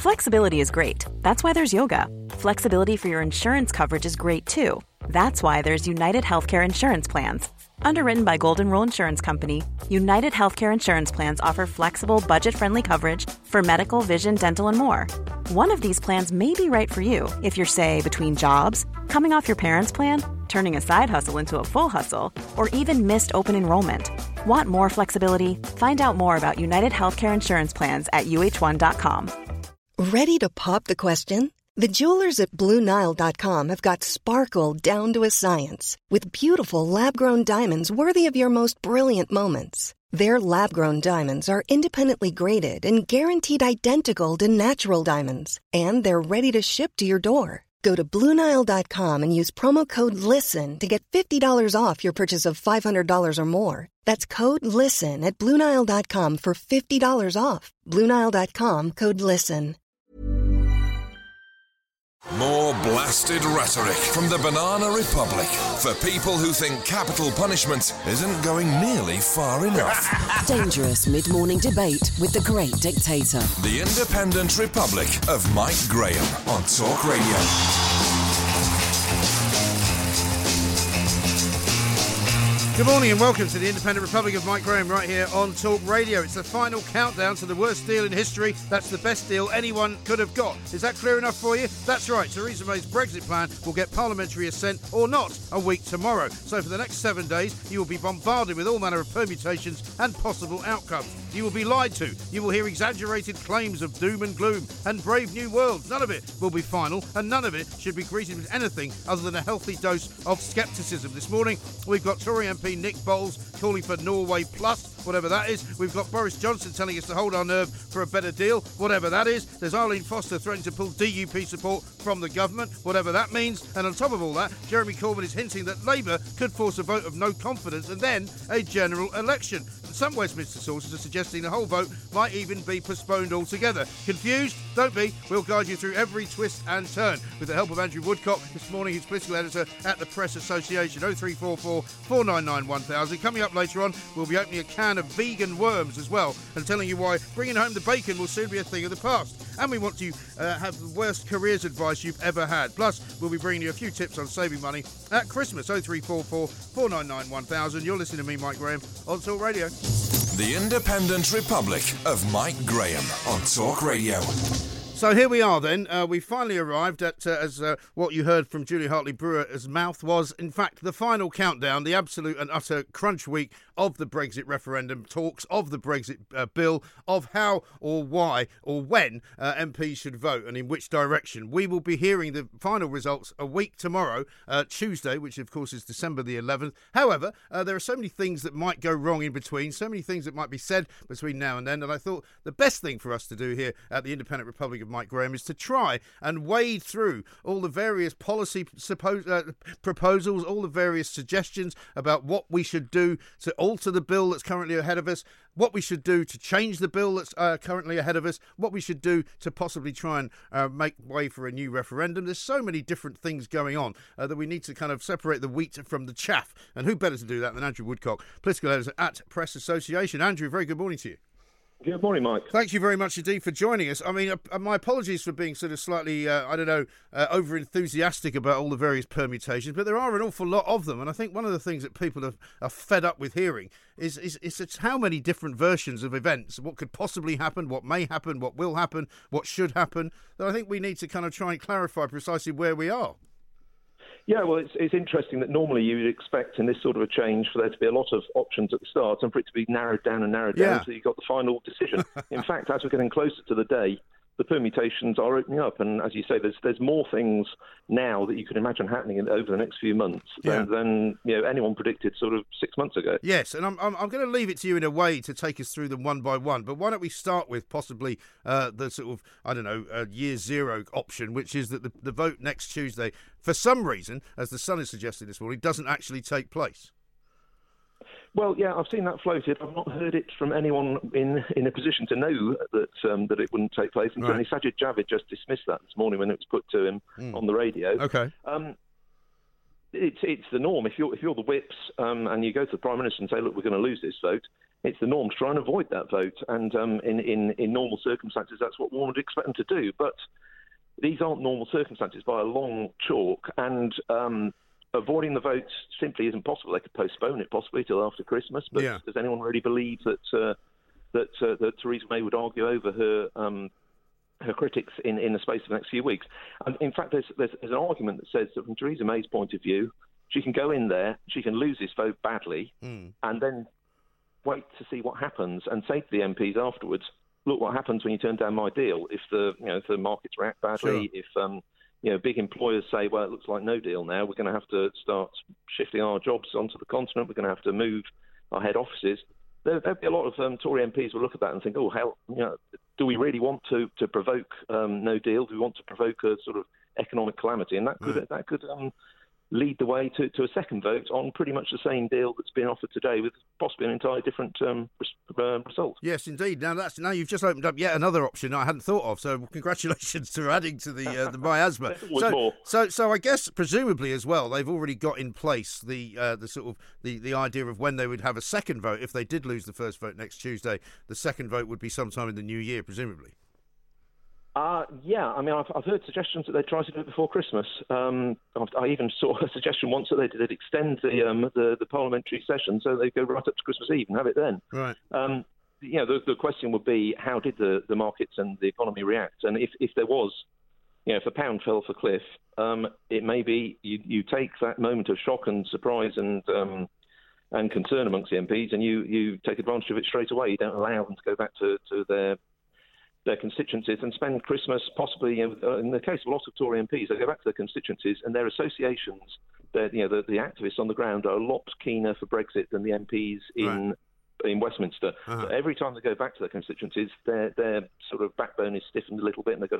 Flexibility is great. That's why there's yoga. Flexibility for your insurance coverage is great too. That's why there's United Healthcare Insurance Plans. Underwritten by Golden Rule Insurance Company, United Healthcare Insurance Plans offer flexible, budget-friendly coverage for medical, vision, dental, and more. One of these plans may be right for you if you're, say, between jobs, coming off your parents' plan, turning a side hustle into a full hustle, or even missed open enrollment. Want more flexibility? Find out more about United Healthcare Insurance Plans at uh1.com. Ready to pop the question? The jewelers at BlueNile.com have got sparkle down to a science with beautiful lab-grown diamonds worthy of your most brilliant moments. Their lab-grown diamonds are independently graded and guaranteed identical to natural diamonds, and they're ready to ship to your door. Go to BlueNile.com and use promo code LISTEN to get $50 off your purchase of $500 or more. That's code LISTEN at BlueNile.com for $50 off. BlueNile.com, code LISTEN. More blasted rhetoric from the Banana Republic for people who think capital punishment isn't going nearly far enough. Dangerous mid-morning debate with the great dictator. The Independent Republic of Mike Graham on Talk Radio. Good morning and welcome to the Independent Republic of Mike Graham right here on Talk Radio. It's the final countdown to the worst deal in history. That's the best deal anyone could have got. Is that clear enough for you? That's right. Theresa May's Brexit plan will get parliamentary assent or not a week tomorrow. So for the next 7 days, you will be bombarded with all manner of permutations and possible outcomes. You will be lied to. You will hear exaggerated claims of doom and gloom and brave new worlds. None of it will be final, and none of it should be greeted with anything other than a healthy dose of scepticism. This morning, we've got Tory MP Nick Boles calling for Norway Plus, whatever that is. We've got Boris Johnson telling us to hold our nerve for a better deal, whatever that is. There's Arlene Foster threatening to pull DUP support from the government, whatever that means. And on top of all that, Jeremy Corbyn is hinting that Labour could force a vote of no confidence and then a general election. Some Westminster sources are suggesting the whole vote might even be postponed altogether. Confused? Don't be. We'll guide you through every twist and turn with the help of Andrew Woodcock this morning, who's political editor at the Press Association. 0344 499 1000. Coming up later on, we'll be opening a can of vegan worms as well and telling you why bringing home the bacon will soon be a thing of the past. And we want to have the worst careers advice you've ever had. Plus, we'll be bringing you a few tips on saving money at Christmas. 0344 499 1000. You're listening to me, Mike Graham, on Talk Radio. The Independent Republic of Mike Graham on Talk Radio. So here we are then. We finally arrived at, what you heard from Julia Hartley-Brewer's mouth was, in fact, the final countdown, the absolute and utter crunch week of the Brexit referendum talks, of the Brexit bill, of how or why or when MPs should vote and in which direction. We will be hearing the final results a week tomorrow, Tuesday, which of course is December the 11th. However, there are so many things that might go wrong in between, so many things that might be said between now and then, and I thought the best thing for us to do here at the Independent Republic of Mike Graham is to try and wade through all the various policy proposals, all the various suggestions about what we should do to alter the bill that's currently ahead of us, what we should do to change the bill that's currently ahead of us, what we should do to possibly try and make way for a new referendum. There's so many different things going on that we need to kind of separate the wheat from the chaff. And who better to do that than Andrew Woodcock, political editor at Press Association. Andrew, very good morning to you. Good morning, Mike. Thank you very much indeed for joining us. I mean, my apologies for being sort of slightly, over-enthusiastic about all the various permutations, but there are an awful lot of them. And I think one of the things that people are fed up with hearing is it's how many different versions of events, what could possibly happen, what may happen, what will happen, what should happen, that I think we need to kind of try and clarify precisely where we are. Yeah, well, it's interesting that normally you would expect in this sort of a change for there to be a lot of options at the start and for it to be narrowed down until you've got the final decision. In fact, as we're getting closer to the day, the permutations are opening up. And as you say, there's more things now that you can imagine happening over the next few months than anyone predicted sort of 6 months ago. Yes, and I'm going to leave it to you in a way to take us through them one by one. But why don't we start with possibly the sort of, year zero option, which is that the vote next Tuesday, for some reason, as the Sun has suggested this morning, doesn't actually take place. Well, yeah, I've seen that floated. I've not heard it from anyone in a position to know that it wouldn't take place. And certainly Sajid Javid just dismissed that this morning when it was put to him on the radio. Okay. It's the norm. If you're the whips and you go to the Prime Minister and say, look, we're going to lose this vote, it's the norm to try and avoid that vote. And in normal circumstances, that's what one would expect them to do. But these aren't normal circumstances by a long chalk, and avoiding the vote simply isn't possible. They could postpone it possibly till after Christmas, but does anyone really believe that Theresa May would argue over her critics in the space of the next few weeks? And in fact, there's an argument that says that from Theresa May's point of view, she can go in there, she can lose this vote badly, and then wait to see what happens and say to the MPs afterwards, look what happens when you turn down my deal. If the markets react badly, if big employers say, well, it looks like no deal now, we're going to have to start shifting our jobs onto the continent, we're going to have to move our head offices. There'll be a lot of Tory MPs who will look at that and think, oh, hell, do we really want to provoke no deal? Do we want to provoke a sort of economic calamity? And that could lead the way to a second vote on pretty much the same deal that's been offered today, with possibly an entirely different result. Yes, indeed. Now you've just opened up yet another option I hadn't thought of. So congratulations to adding to the miasma. So I guess presumably as well they've already got in place the idea of when they would have a second vote if they did lose the first vote next Tuesday. The second vote would be sometime in the new year, presumably. I mean, I've heard suggestions that they try to do it before Christmas. I even saw a suggestion once that they'd extend the parliamentary session so they go right up to Christmas Eve and have it then. Right. The question would be, how did the markets and the economy react? And if there was, if a pound fell off a cliff, it may be you take that moment of shock and surprise and concern amongst the MPs, and you take advantage of it straight away. You don't allow them to go back to their constituencies and spend Christmas possibly, in the case of a lot of Tory MPs, they go back to their constituencies and their associations, the activists on the ground are a lot keener for Brexit than the MPs in Westminster. Uh-huh. So every time they go back to their constituencies, their sort of backbone is stiffened a little bit, and they got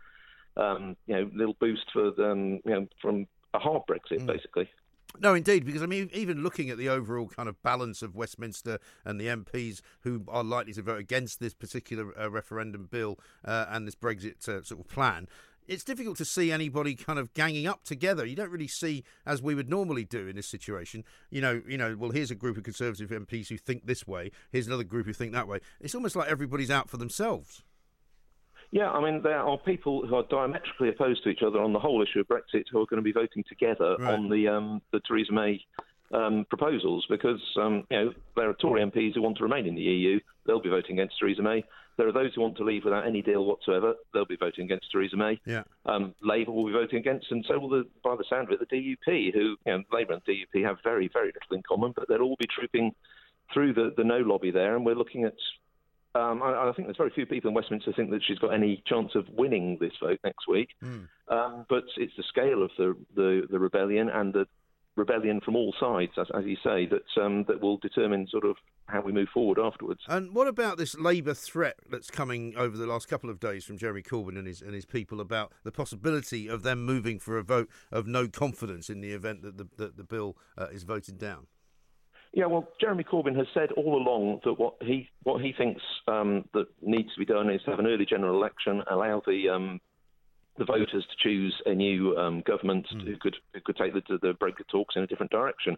a little boost for them, from a hard Brexit, basically. No, indeed, because I mean, even looking at the overall kind of balance of Westminster and the MPs who are likely to vote against this particular referendum bill and this Brexit sort of plan, it's difficult to see anybody kind of ganging up together. You don't really see, as we would normally do in this situation, well, here's a group of Conservative MPs who think this way, here's another group who think that way. It's almost like everybody's out for themselves. Yeah, I mean, there are people who are diametrically opposed to each other on the whole issue of Brexit who are going to be voting together on the Theresa May proposals, because there are Tory MPs who want to remain in the EU. They'll be voting against Theresa May. There are those who want to leave without any deal whatsoever. They'll be voting against Theresa May. Yeah. Labour will be voting against, and so will, by the sound of it, the DUP, who Labour and DUP have very, very little in common, but they'll all be trooping through the no lobby there, and we're looking at I think there's very few people in Westminster think that she's got any chance of winning this vote next week. But it's the scale of the rebellion and the rebellion from all sides, as you say, that will determine sort of how we move forward afterwards. And what about this Labour threat that's coming over the last couple of days from Jeremy Corbyn and his people about the possibility of them moving for a vote of no confidence in the event that the bill is voted down? Yeah, well, Jeremy Corbyn has said all along that what he thinks that needs to be done is to have an early general election, allow the voters to choose a new government who could take the Brexit talks in a different direction.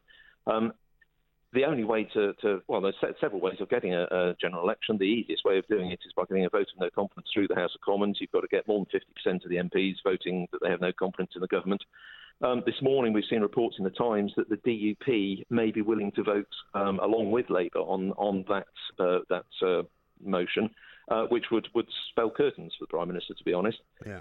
The only way there's several ways of getting a general election. The easiest way of doing it is by getting a vote of no confidence through the House of Commons. You've got to get more than 50% of the MPs voting that they have no confidence in the government. This morning we've seen reports in the Times that the DUP may be willing to vote along with Labour on that motion, which would spell curtains for the Prime Minister, to be honest. Yeah.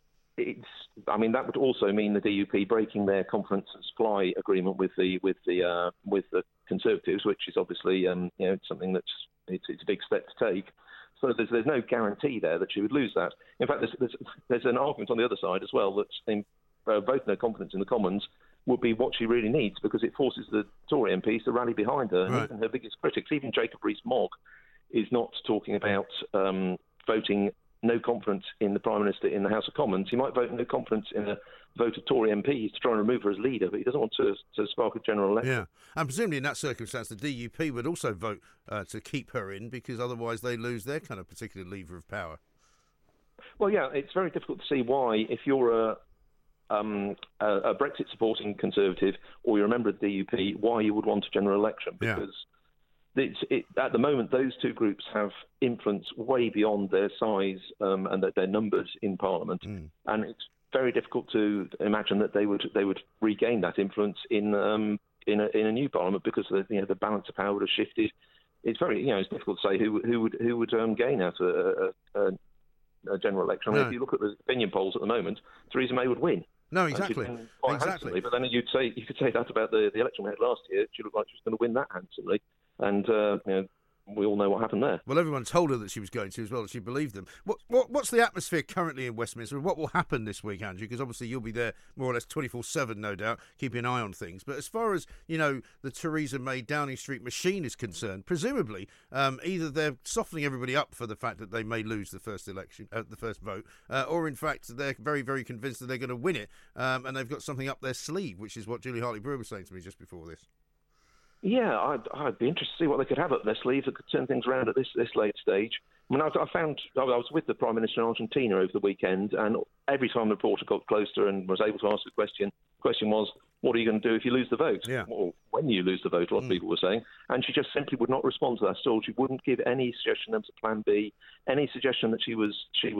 That would also mean the DUP breaking their confidence and supply agreement with the Conservatives, which is obviously something that's it's a big step to take. So there's no guarantee there that she would lose that. In fact, there's an argument on the other side as well that vote no confidence in the Commons would be what she really needs, because it forces the Tory MPs to rally behind her. And even her biggest critics, even Jacob Rees-Mogg, is not talking about voting no confidence in the Prime Minister in the House of Commons. He might vote no confidence in a vote of Tory MPs to try and remove her as leader, but he doesn't want to spark a general election. Yeah, and presumably in that circumstance, the DUP would also vote to keep her in, because otherwise they lose their kind of particular lever of power. Well, yeah, it's very difficult to see why, if you're a Brexit-supporting Conservative or you're a member of the DUP, why you would want a general election, because at the moment, those two groups have influence way beyond their size and their numbers in Parliament, and it's very difficult to imagine that they would regain that influence in a new Parliament, because the balance of power would have shifted. It's very it's difficult to say who would gain out of a general election. I mean, if you look at the opinion polls at the moment, Theresa May would win. No, exactly. Handsomely, but then you could say that about the election we had last year. She looked like she was going to win that handsomely, and we all know what happened there. Well, everyone told her that she was going to as well, and she believed them. What's the atmosphere currently in Westminster? What will happen this week, Andrew? Because obviously you'll be there more or less 24/7, no doubt, keeping an eye on things. But as far as the Theresa May Downing Street machine is concerned, presumably either they're softening everybody up for the fact that they may lose the first election, the first vote, or in fact they're very, very convinced that they're going to win it, and they've got something up their sleeve, which is what Julie Hartley-Brewer was saying to me just before this. Yeah, I'd be interested to see what they could have up their sleeve that could turn things around at this late stage. I mean, I was with the Prime Minister in Argentina over the weekend, and every time the reporter got closer and was able to ask a question, the question was, what are you going to do if you lose the vote? Yeah. Or when you lose the vote, a lot of people were saying. And she just simply would not respond to that at all. She wouldn't give any suggestion of a plan B, any suggestion that she was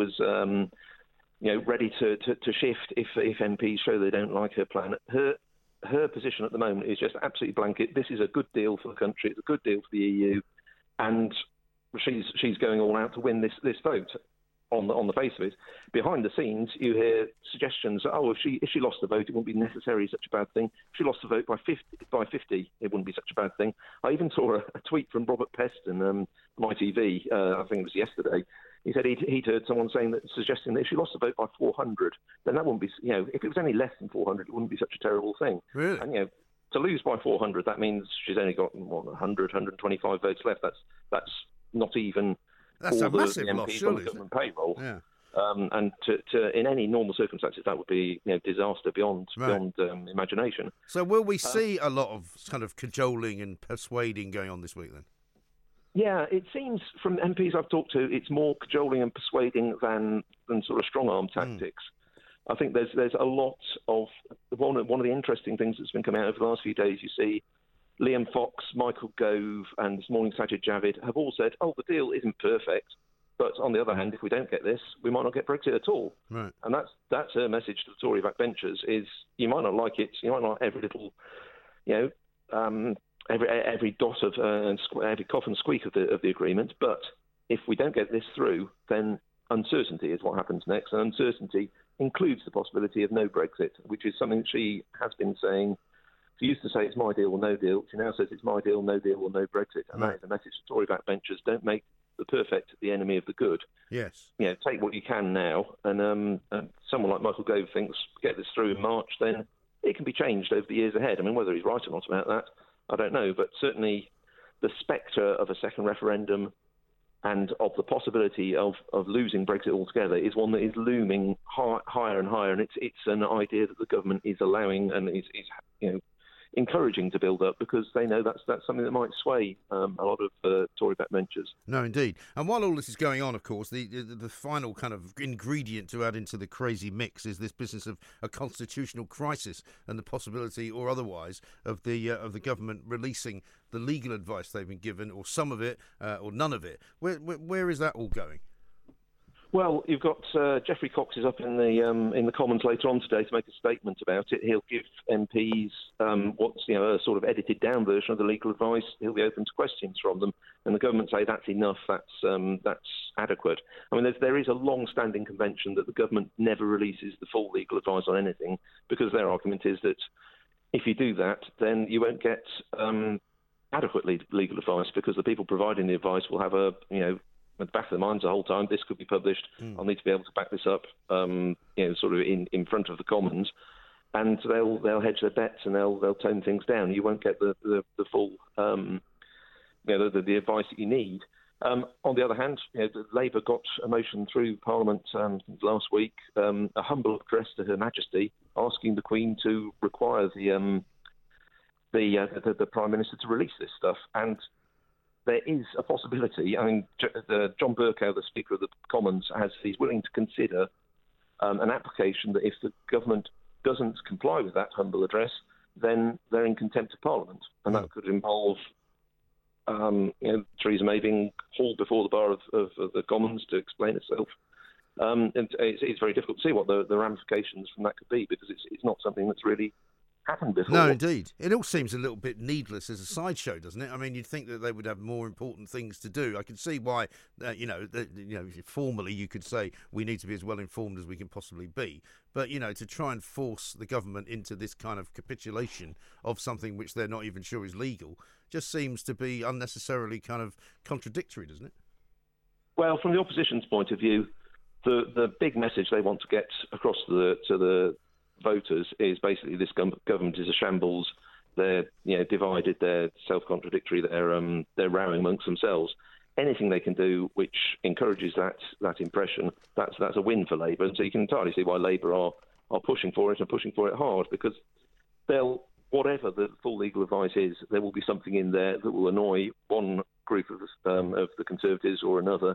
ready to shift if MPs show they don't like her plan. Her position at the moment is just absolutely blanket. This is a good deal for the country. It's a good deal for the EU, and she's going all out to win this vote. On the face of it, behind the scenes, you hear suggestions. If she lost the vote, it wouldn't be necessarily such a bad thing. If she lost the vote by 50, it wouldn't be such a bad thing. I even saw a tweet from Robert Peston, MyTV. I think it was yesterday. He said he'd heard someone suggesting that if she lost the vote by 400, then that wouldn't be. If it was any less than 400, it wouldn't be such a terrible thing. Really? And to lose by 400, that means she's only got 100, 125 votes left. That's not even. That's a massive loss, surely, government payroll. Yeah. And to in any normal circumstances, that would be disaster beyond imagination. So will we see a lot of kind of cajoling and persuading going on this week then? Yeah, it seems from MPs I've talked to, it's more cajoling and persuading than sort of strong arm tactics. I think there's a lot of one of the interesting things that's been coming out over the last few days. You see, Liam Fox, Michael Gove, and this morning Sajid Javid have all said, the deal isn't perfect, but on the other hand, if we don't get this, we might not get Brexit at all. Right. And that's her message to the Tory backbenchers: is you might not like it, you might not like every little, every dot of and every cough and squeak of the agreement, but if we don't get this through, then uncertainty is what happens next, and uncertainty includes the possibility of no Brexit, which is something she has been saying. She used to say it's my deal or no deal. She now says it's my deal or no no Brexit. And that is a message to Tory backbenchers: don't make the perfect the enemy of the good. Yes. Take what you can now. And someone like Michael Gove thinks, get this through in March, then it can be changed over the years ahead. I mean, whether he's right or not about that, I don't know. But certainly the spectre of a second referendum and of the possibility of losing Brexit altogether is one that is looming higher and higher. And it's an idea that the government is allowing and is encouraging to build up, because they know that's something that might sway a lot of Tory backbenchers. No, indeed. And while all this is going on, of course, the final kind of ingredient to add into the crazy mix is this business of a constitutional crisis and the possibility, or otherwise, of the government releasing the legal advice they've been given, or some of it, or none of it. Where is that all going? Well, you've got Geoffrey Cox is up in the Commons later on today to make a statement about it. He'll give MPs what's a sort of edited down version of the legal advice. He'll be open to questions from them, and the government say that's enough, that's adequate. I mean, there is a long-standing convention that the government never releases the full legal advice on anything, because their argument is that if you do that, then you won't get adequate legal advice, because the people providing the advice will have at the back of their minds the whole time, this could be published. I'll need to be able to back this up, sort of in front of the Commons, and they'll hedge their bets and they'll tone things down. You won't get the full, the advice that you need. On the other hand, Labour got a motion through Parliament last week, a humble address to Her Majesty, asking the Queen to require the Prime Minister to release this stuff. And there is a possibility. I mean, John Bercow, the Speaker of the Commons, he's willing to consider an application that if the government doesn't comply with that humble address, then they're in contempt of Parliament, and that could involve Theresa May being hauled before the bar of the Commons to explain herself. And it's very difficult to see what the ramifications from that could be, because it's not something that's really happened before. No, indeed. It all seems a little bit needless as a sideshow, doesn't it? I mean, you'd think that they would have more important things to do. I can see why, formally you could say we need to be as well informed as we can possibly be. But, to try and force the government into this kind of capitulation of something which they're not even sure is legal just seems to be unnecessarily kind of contradictory, doesn't it? Well, from the opposition's point of view, the big message they want to get across to the voters is basically this government is a shambles. They're divided. They're self-contradictory. They're rowing amongst themselves. Anything they can do which encourages that impression, that's a win for Labour. And so you can entirely see why Labour are pushing for it and pushing for it hard, because whatever the full legal advice is, there will be something in there that will annoy one group of the Conservatives or another.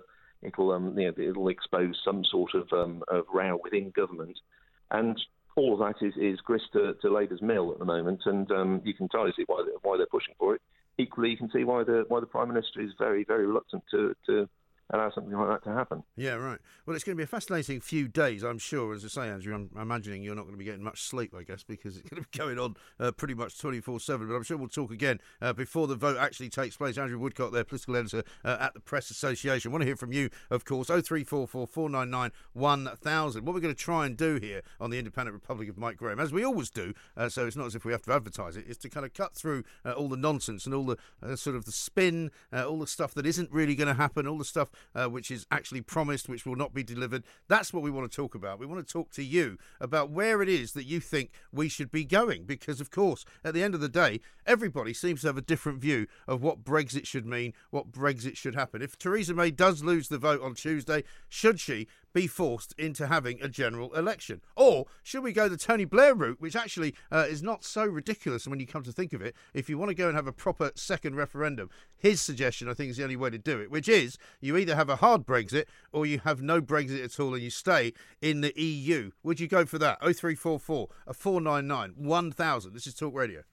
It'll expose some sort of row within government, and all of that is grist to Labour's mill at the moment, and you can entirely see why they're pushing for it. Equally, you can see why the Prime Minister is very, very reluctant to allow something like that to happen. Yeah, right. Well, it's going to be a fascinating few days, I'm sure. As I say, Andrew, I'm imagining you're not going to be getting much sleep, I guess, because it's going to be going on pretty much 24/7. But I'm sure we'll talk again before the vote actually takes place. Andrew Woodcock, their political editor at the Press Association. I want to hear from you, of course. 0344 499 1000. What we're going to try and do here on the Independent Republic of Mike Graham, as we always do, so it's not as if we have to advertise it, is to kind of cut through all the nonsense and all the sort of the spin, all the stuff that isn't really going to happen, all the stuff which is actually promised, which will not be delivered. That's what we want to talk about. We want to talk to you about where it is that you think we should be going, because, of course, at the end of the day, everybody seems to have a different view of what Brexit should mean, what Brexit should happen. If Theresa May does lose the vote on Tuesday, should she be forced into having a general election? Or should we go the Tony Blair route, which actually is not so ridiculous when you come to think of it? If you want to go and have a proper second referendum, his suggestion, I think, is the only way to do it, which is you either have a hard Brexit or you have no Brexit at all and you stay in the EU. Would you go for that? 0344 499 1000. This is Talk Radio.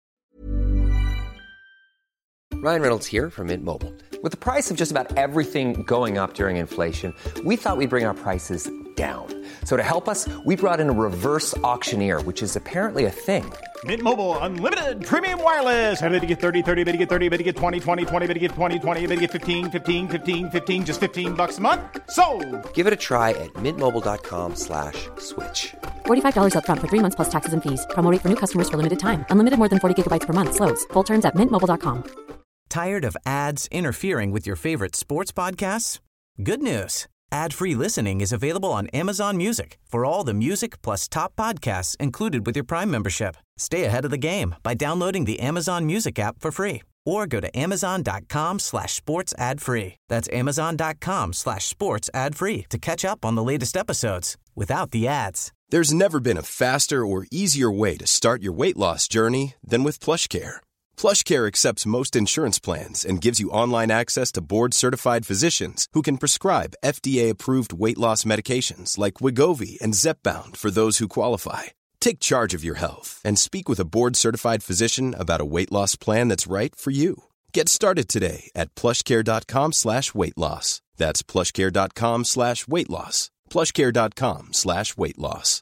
Ryan Reynolds here from Mint Mobile. With the price of just about everything going up during inflation, we thought we'd bring our prices down. So to help us, we brought in a reverse auctioneer, which is apparently a thing. Mint Mobile Unlimited Premium Wireless. How to get 30, 30, bit to get 30, bit to get 20, 20, 20, bit to get 20, 20, bit to get 15, 15, 15, 15, just $15 a month? Sold! Give it a try at mintmobile.com/switch. $45 up front for 3 months plus taxes and fees. Promo rate for new customers for limited time. Unlimited more than 40 gigabytes per month. Slows full terms at mintmobile.com. Tired of ads interfering with your favorite sports podcasts? Good news. Ad-free listening is available on Amazon Music for all the music plus top podcasts included with your Prime membership. Stay ahead of the game by downloading the Amazon Music app for free or go to amazon.com/sports ad free. That's amazon.com/sports ad free to catch up on the latest episodes without the ads. There's never been a faster or easier way to start your weight loss journey than with PlushCare. PlushCare accepts most insurance plans and gives you online access to board-certified physicians who can prescribe FDA-approved weight loss medications like Wegovy and Zepbound for those who qualify. Take charge of your health and speak with a board-certified physician about a weight loss plan that's right for you. Get started today at plushcare.com/weight loss. That's plushcare.com/weight loss. plushcare.com/weight loss.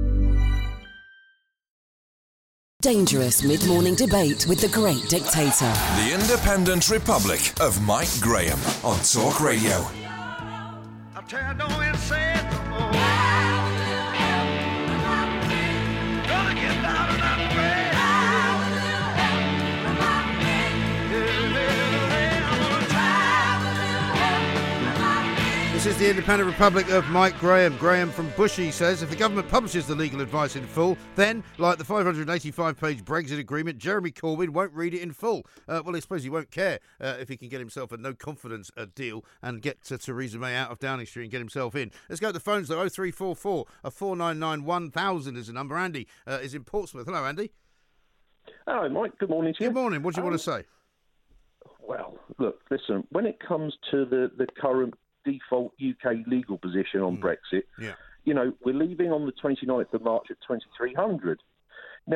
Dangerous mid-morning debate with the great dictator. The Independent Republic of Mike Graham on Talk Radio. I'll tell you, don't say it no more. Gonna get down and out the way. This is the Independent Republic of Mike Graham. Graham from Bushy says if the government publishes the legal advice in full, then, like the 585-page Brexit agreement, Jeremy Corbyn won't read it in full. Well, I suppose he won't care if he can get himself a no-confidence deal and get Theresa May out of Downing Street and get himself in. Let's go to the phones, though. 0344 499 1000 is the number. Andy is in Portsmouth. Hello, Andy. Hello, Mike. Good morning to you. Good morning. What do you want to say? Well, look, listen, when it comes to the current default UK legal position on Brexit, we're leaving on the 29th of March at 2300. Now,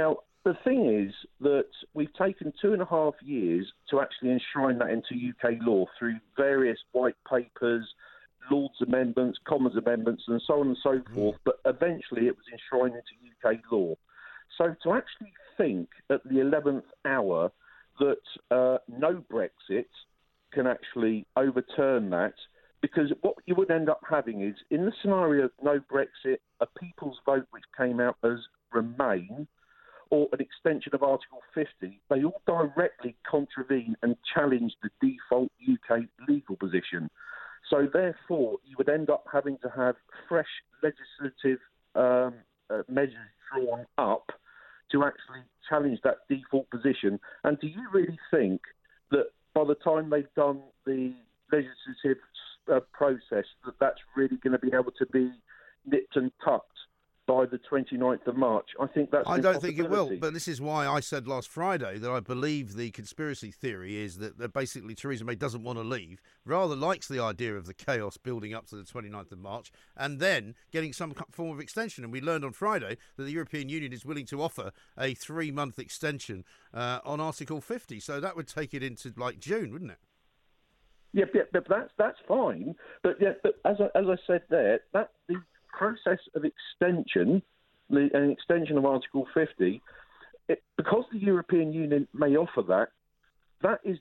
the thing is that we've taken 2.5 years to actually enshrine that into UK law through various white papers, Lords Amendments, Commons Amendments, and so on and so forth, but eventually it was enshrined into UK law. So to actually think at the 11th hour that no Brexit can actually overturn that, because what you would end up having is, in the scenario of no Brexit, a people's vote which came out as Remain, or an extension of Article 50, they all directly contravene and challenge the default UK legal position. So therefore, you would end up having to have fresh legislative measures drawn up to actually challenge that default position. And do you really think that by the time they've done the legislative process, that that's really going to be able to be nipped and tucked by the 29th of March? I think that's I don't think it will, but this is why I said last Friday that I believe the conspiracy theory is that basically Theresa May doesn't want to leave, rather likes the idea of the chaos building up to the 29th of March, and then getting some form of extension. And we learned on Friday that the European Union is willing to offer a 3-month extension on Article 50, so that would take it into like June, wouldn't it? Yeah, but that's fine. But as I said there, that the process of extension, an extension of Article 50, because the European Union may offer that is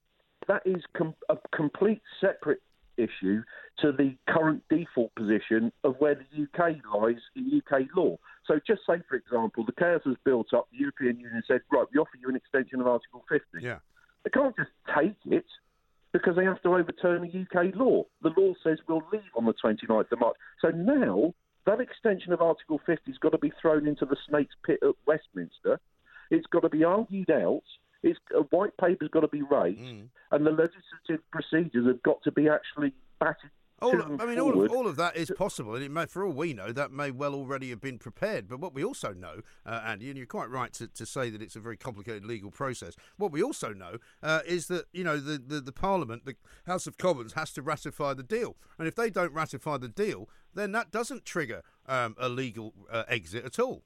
a complete separate issue to the current default position of where the UK lies in UK law. So just say, for example, the chaos has built up, the European Union said, right, we offer you an extension of Article 50. Yeah. They can't just take it, because they have to overturn the UK law. The law says we'll leave on the 29th of March. So now that extension of Article 50 has got to be thrown into the snake's pit at Westminster. It's got to be argued out. A white paper's got to be raised, and the legislative procedures have got to be actually batted. All of that is possible, and it may, for all we know, that may well already have been prepared. But what we also know, Andy, and you're quite right to say that it's a very complicated legal process. What we also know is that the Parliament, the House of Commons, has to ratify the deal, and if they don't ratify the deal, then that doesn't trigger a legal exit at all.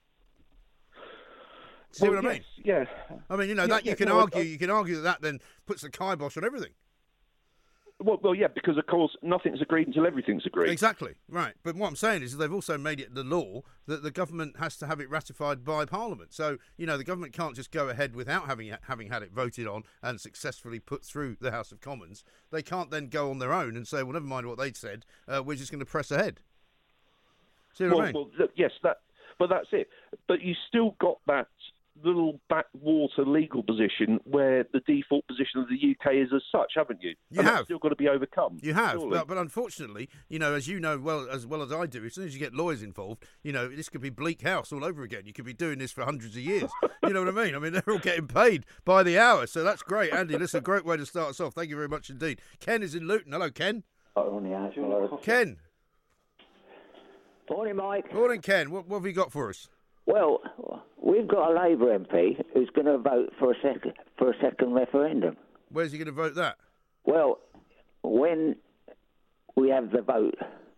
See what I mean? Yeah. I mean, you can argue that then puts the kibosh on everything. Well, yeah, because of course nothing's agreed until everything's agreed. Exactly, right. But what I'm saying is they've also made it the law that the government has to have it ratified by Parliament. So, the government can't just go ahead without having had it voted on and successfully put through the House of Commons. They can't then go on their own and say, well, never mind what they'd said, we're just going to press ahead. See what I mean? Well, yes, but that's it. But you still got that little backwater legal position where the default position of the UK is as such, haven't you? You have. That's still got to be overcome. You have, but unfortunately, as you know as well as I do, as soon as you get lawyers involved, this could be Bleak House all over again. You could be doing this for hundreds of years. You know what I mean? I mean, they're all getting paid by the hour, so that's great. Andy, this is a great way to start us off. Thank you very much indeed. Ken is in Luton. Hello, Ken. Ken. Morning, Mike. Morning, Ken. What have you got for us? Well, we've got a Labour MP who's going to vote for a second referendum. Where's he going to vote that? Well, when we have the vote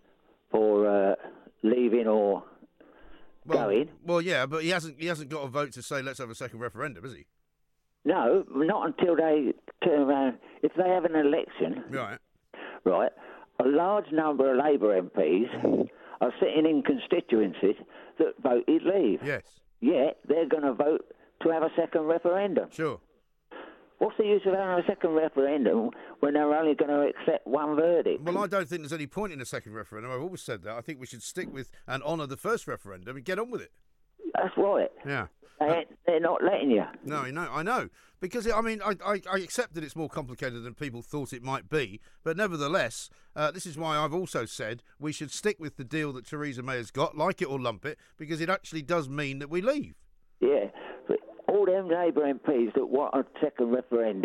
for leaving or going. Well, yeah, but he hasn't got a vote to say let's have a second referendum, has he? No, not until they turn around. If they have an election, right, a large number of Labour MPs are sitting in constituencies that voted leave. Yes. Yet they're going to vote to have a second referendum. Sure. What's the use of having a second referendum when they're only going to accept one verdict? Well, I don't think there's any point in a second referendum. I've always said that. I think we should stick with and honour the first referendum and get on with it. That's right. Yeah. They're not letting you. No, I know. Because, I accept that it's more complicated than people thought it might be. But nevertheless, this is why I've also said we should stick with the deal that Theresa May has got, like it or lump it, because it actually does mean that we leave. Yeah, but all them Labour MPs that want a second referendum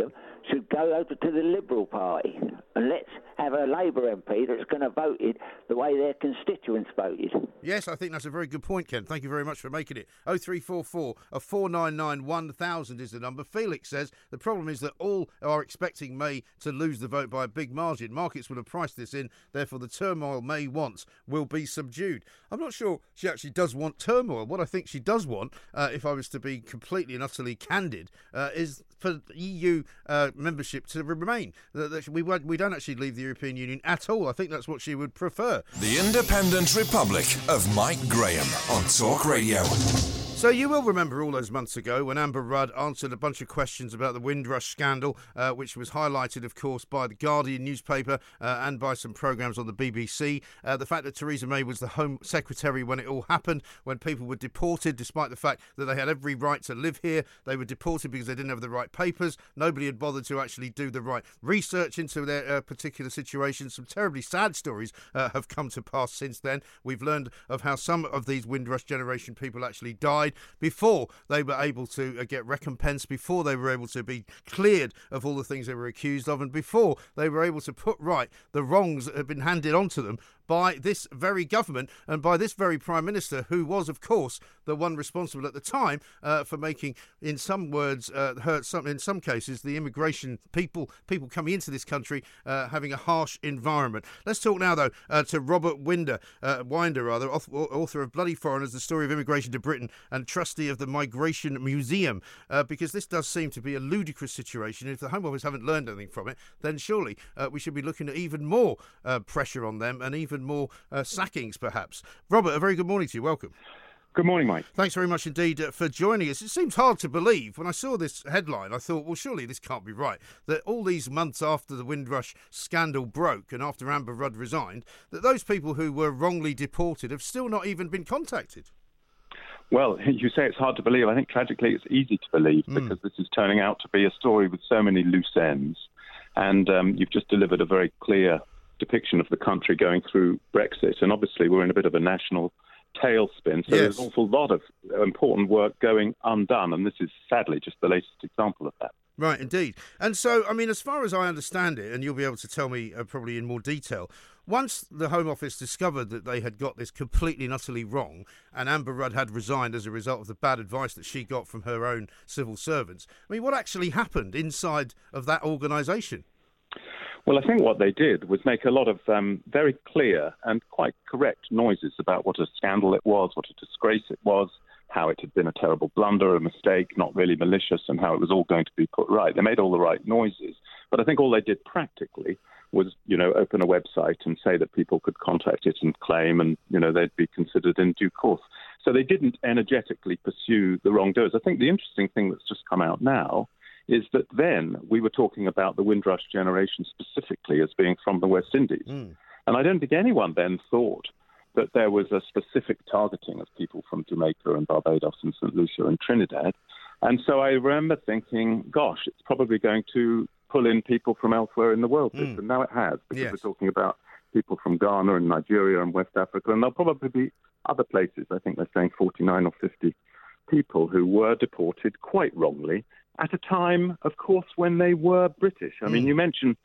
should go over to the Liberal Party, and let's have a Labour MP that's going to vote it the way their constituents voted. Yes, I think that's a very good point, Ken. Thank you very much for making it. 0344 499 1000 is the number. Felix says the problem is that all are expecting May to lose the vote by a big margin. Markets will have priced this in, therefore the turmoil May wants will be subdued. I'm not sure she actually does want turmoil. What I think she does want, if I was to be completely and utterly candid, is for EU membership to remain. We don't actually leave the European Union at all. I think that's what she would prefer. The Independent Republic of Mike Graham on Talk Radio. So you will remember all those months ago when Amber Rudd answered a bunch of questions about the Windrush scandal, which was highlighted, of course, by the Guardian newspaper and by some programmes on the BBC. The fact that Theresa May was the Home Secretary when it all happened, when people were deported, despite the fact that they had every right to live here. They were deported because they didn't have the right papers. Nobody had bothered to actually do the right research into their particular situation. Some terribly sad stories have come to pass since then. We've learned of how some of these Windrush generation people actually died before they were able to get recompense, before they were able to be cleared of all the things they were accused of, and before they were able to put right the wrongs that had been handed on to them by this very government and by this very Prime Minister, who was, of course, the one responsible at the time for making, in some words, in some cases, the immigration people coming into this country having a harsh environment. Let's talk now, though, to Robert Winder, author of Bloody Foreigners, The Story of Immigration to Britain, and trustee of the Migration Museum, because this does seem to be a ludicrous situation. If the Home Office haven't learned anything from it, then surely we should be looking at even more pressure on them and even more sackings, perhaps. Robert, a very good morning to you. Welcome. Good morning, Mike. Thanks very much indeed for joining us. It seems hard to believe. When I saw this headline, I thought, well, surely this can't be right, that all these months after the Windrush scandal broke and after Amber Rudd resigned, that those people who were wrongly deported have still not even been contacted. Well, you say it's hard to believe. I think tragically it's easy to believe because this is turning out to be a story with so many loose ends. And you've just delivered a very clear depiction of the country going through Brexit. And obviously we're in a bit of a national tailspin. So there's an awful lot of important work going undone. And this is sadly just the latest example of that. Right, indeed. And so, I mean, as far as I understand it, and you'll be able to tell me probably in more detail, once the Home Office discovered that they had got this completely and utterly wrong, and Amber Rudd had resigned as a result of the bad advice that she got from her own civil servants, I mean, what actually happened inside of that organisation? Well, I think what they did was make a lot of very clear and quite correct noises about what a scandal it was, what a disgrace it was, how it had been a terrible blunder, a mistake, not really malicious, and how it was all going to be put right. They made all the right noises. But I think all they did practically was, open a website and say that people could contact it and claim, and, they'd be considered in due course. So they didn't energetically pursue the wrongdoers. I think the interesting thing that's just come out now is that then we were talking about the Windrush generation specifically as being from the West Indies. And I don't think anyone then thought that there was a specific targeting of people from Jamaica and Barbados and St. Lucia and Trinidad. And so I remember thinking, gosh, it's probably going to pull in people from elsewhere in the world. And now it has, because we're talking about people from Ghana and Nigeria and West Africa, and there'll probably be other places. I think they're saying 49 or 50 people who were deported quite wrongly at a time, of course, when they were British. I mean, you mentioned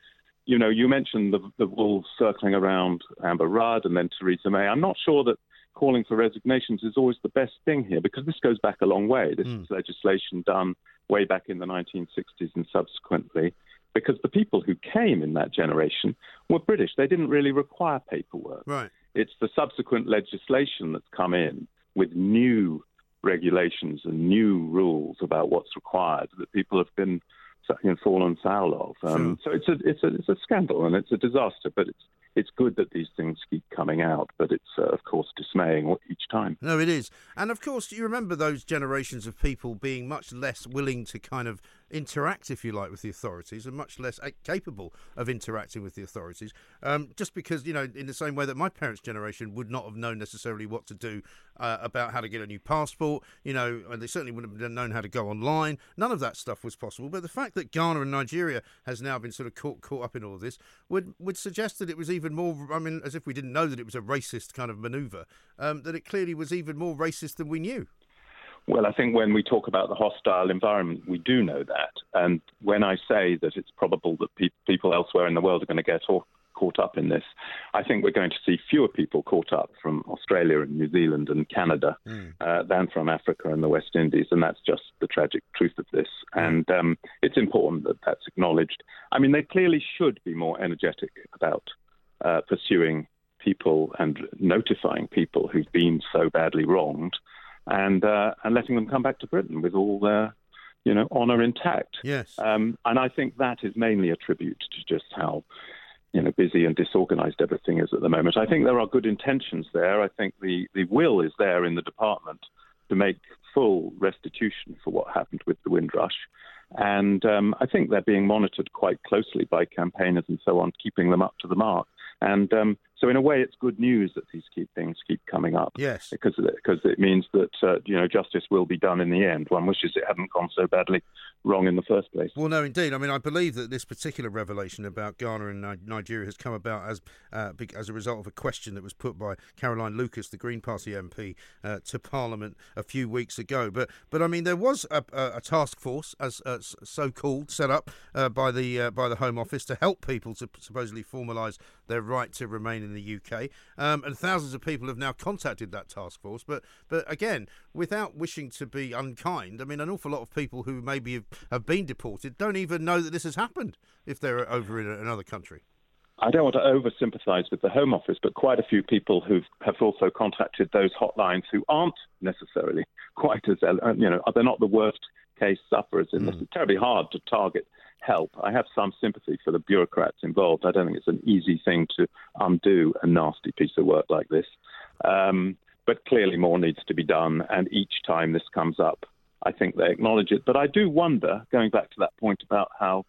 the wolves circling around Amber Rudd and then Theresa May. I'm not sure that calling for resignations is always the best thing here, because this goes back a long way. This is legislation done way back in the 1960s and subsequently, because the people who came in that generation were British. They didn't really require paperwork. Right. It's the subsequent legislation that's come in with new regulations and new rules about what's required that people have been fallen foul of. So it's a scandal and it's a disaster, but it's good that these things keep coming out, but it's, of course, dismaying each time. No, it is. And, of course, you remember those generations of people being much less willing to kind of interact, if you like, with the authorities and much less capable of interacting with the authorities, just because, in the same way that my parents' generation would not have known necessarily what to do about how to get a new passport, and they certainly wouldn't have known how to go online. None of that stuff was possible. But the fact that Ghana and Nigeria has now been sort of caught up in all of this would suggest that it was even more, as if we didn't know that it was a racist kind of manoeuvre, that it clearly was even more racist than we knew. Well, I think when we talk about the hostile environment, we do know that. And when I say that it's probable that people elsewhere in the world are going to get caught up in this, I think we're going to see fewer people caught up from Australia and New Zealand and Canada than from Africa and the West Indies. And that's just the tragic truth of this. And it's important that that's acknowledged. I mean, they clearly should be more energetic about pursuing people and notifying people who've been so badly wronged, and letting them come back to Britain with all their, honour intact. Yes. And I think that is mainly a tribute to just how, busy and disorganised everything is at the moment. I think there are good intentions there. I think the will is there in the department to make full restitution for what happened with the Windrush. And I think they're being monitored quite closely by campaigners and so on, keeping them up to the mark. And so in a way, it's good news that these things keep coming up. Yes. Because it means that, justice will be done in the end. One wishes it hadn't gone so badly wrong in the first place. Well, no, indeed. I mean, I believe that this particular revelation about Ghana and Nigeria has come about as a result of a question that was put by Caroline Lucas, the Green Party MP, to Parliament a few weeks ago. But I mean, there was a task force, as so-called, set up by the Home Office to help people to supposedly formalise their right to remain in the UK, and thousands of people have now contacted that task force. But again, without wishing to be unkind, I mean, an awful lot of people who maybe have been deported don't even know that this has happened if they're over in another country. I don't want to over-sympathise with the Home Office, but quite a few people who have also contacted those hotlines who aren't necessarily quite as, they're not the worst case sufferers in this. It's terribly hard to target help. I have some sympathy for the bureaucrats involved. I don't think it's an easy thing to undo a nasty piece of work like this. But clearly more needs to be done, and each time this comes up, I think they acknowledge it. But I do wonder, going back to that point about how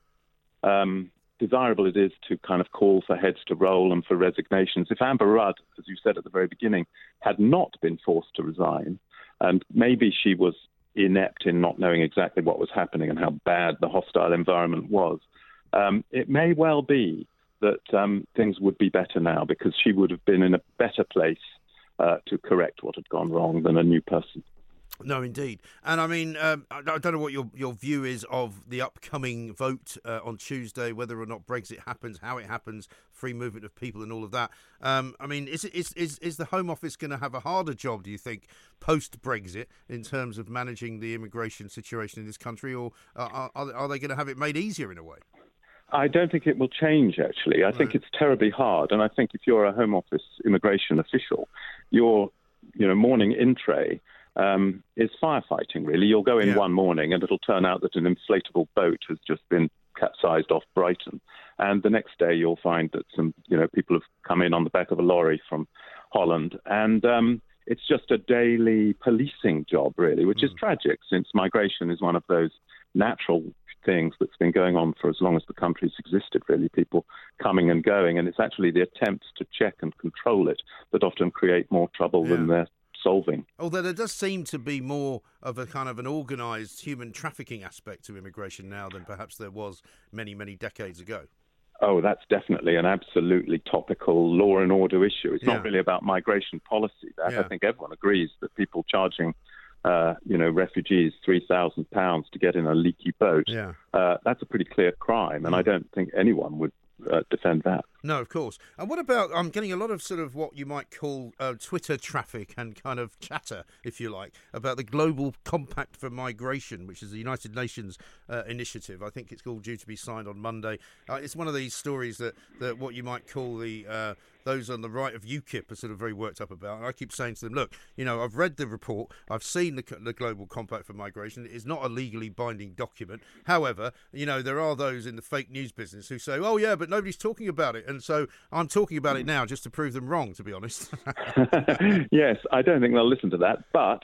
desirable it is to kind of call for heads to roll and for resignations, if Amber Rudd, as you said at the very beginning, had not been forced to resign, and maybe she was inept in not knowing exactly what was happening and how bad the hostile environment was, it may well be that things would be better now, because she would have been in a better place to correct what had gone wrong than a new person. No, indeed. And I mean, I don't know what your view is of the upcoming vote on Tuesday, whether or not Brexit happens, how it happens, free movement of people and all of that. I mean, is the Home Office going to have a harder job, do you think, post-Brexit in terms of managing the immigration situation in this country, or are they going to have it made easier in a way? I don't think it will change, actually. I think it's terribly hard. And I think if you're a Home Office immigration official, your morning in tray is firefighting, really. You'll go in one morning and it'll turn out that an inflatable boat has just been capsized off Brighton. And the next day you'll find that some people have come in on the back of a lorry from Holland. And it's just a daily policing job, really, which is tragic, since migration is one of those natural things that's been going on for as long as the country's existed, really, people coming and going. And it's actually the attempts to check and control it that often create more trouble than they're solving. Although there does seem to be more of a kind of an organised human trafficking aspect to immigration now than perhaps there was many, many decades ago. Oh, that's definitely an absolutely topical law and order issue. It's not really about migration policy. I think everyone agrees that people charging refugees £3,000 to get in a leaky boat, that's a pretty clear crime, and I don't think anyone would defend that. No, of course. And what about, I'm getting a lot of sort of what you might call Twitter traffic and kind of chatter, if you like, about the Global Compact for Migration, which is the United Nations initiative. I think it's all due to be signed on Monday. It's one of these stories that what you might call the those on the right of UKIP are sort of very worked up about. And I keep saying to them, look, I've read the report, I've seen the Global Compact for Migration. It is not a legally binding document. However, there are those in the fake news business who say, oh yeah, but nobody's talking about it. And so I'm talking about it now just to prove them wrong, to be honest. Yes, I don't think they'll listen to that. But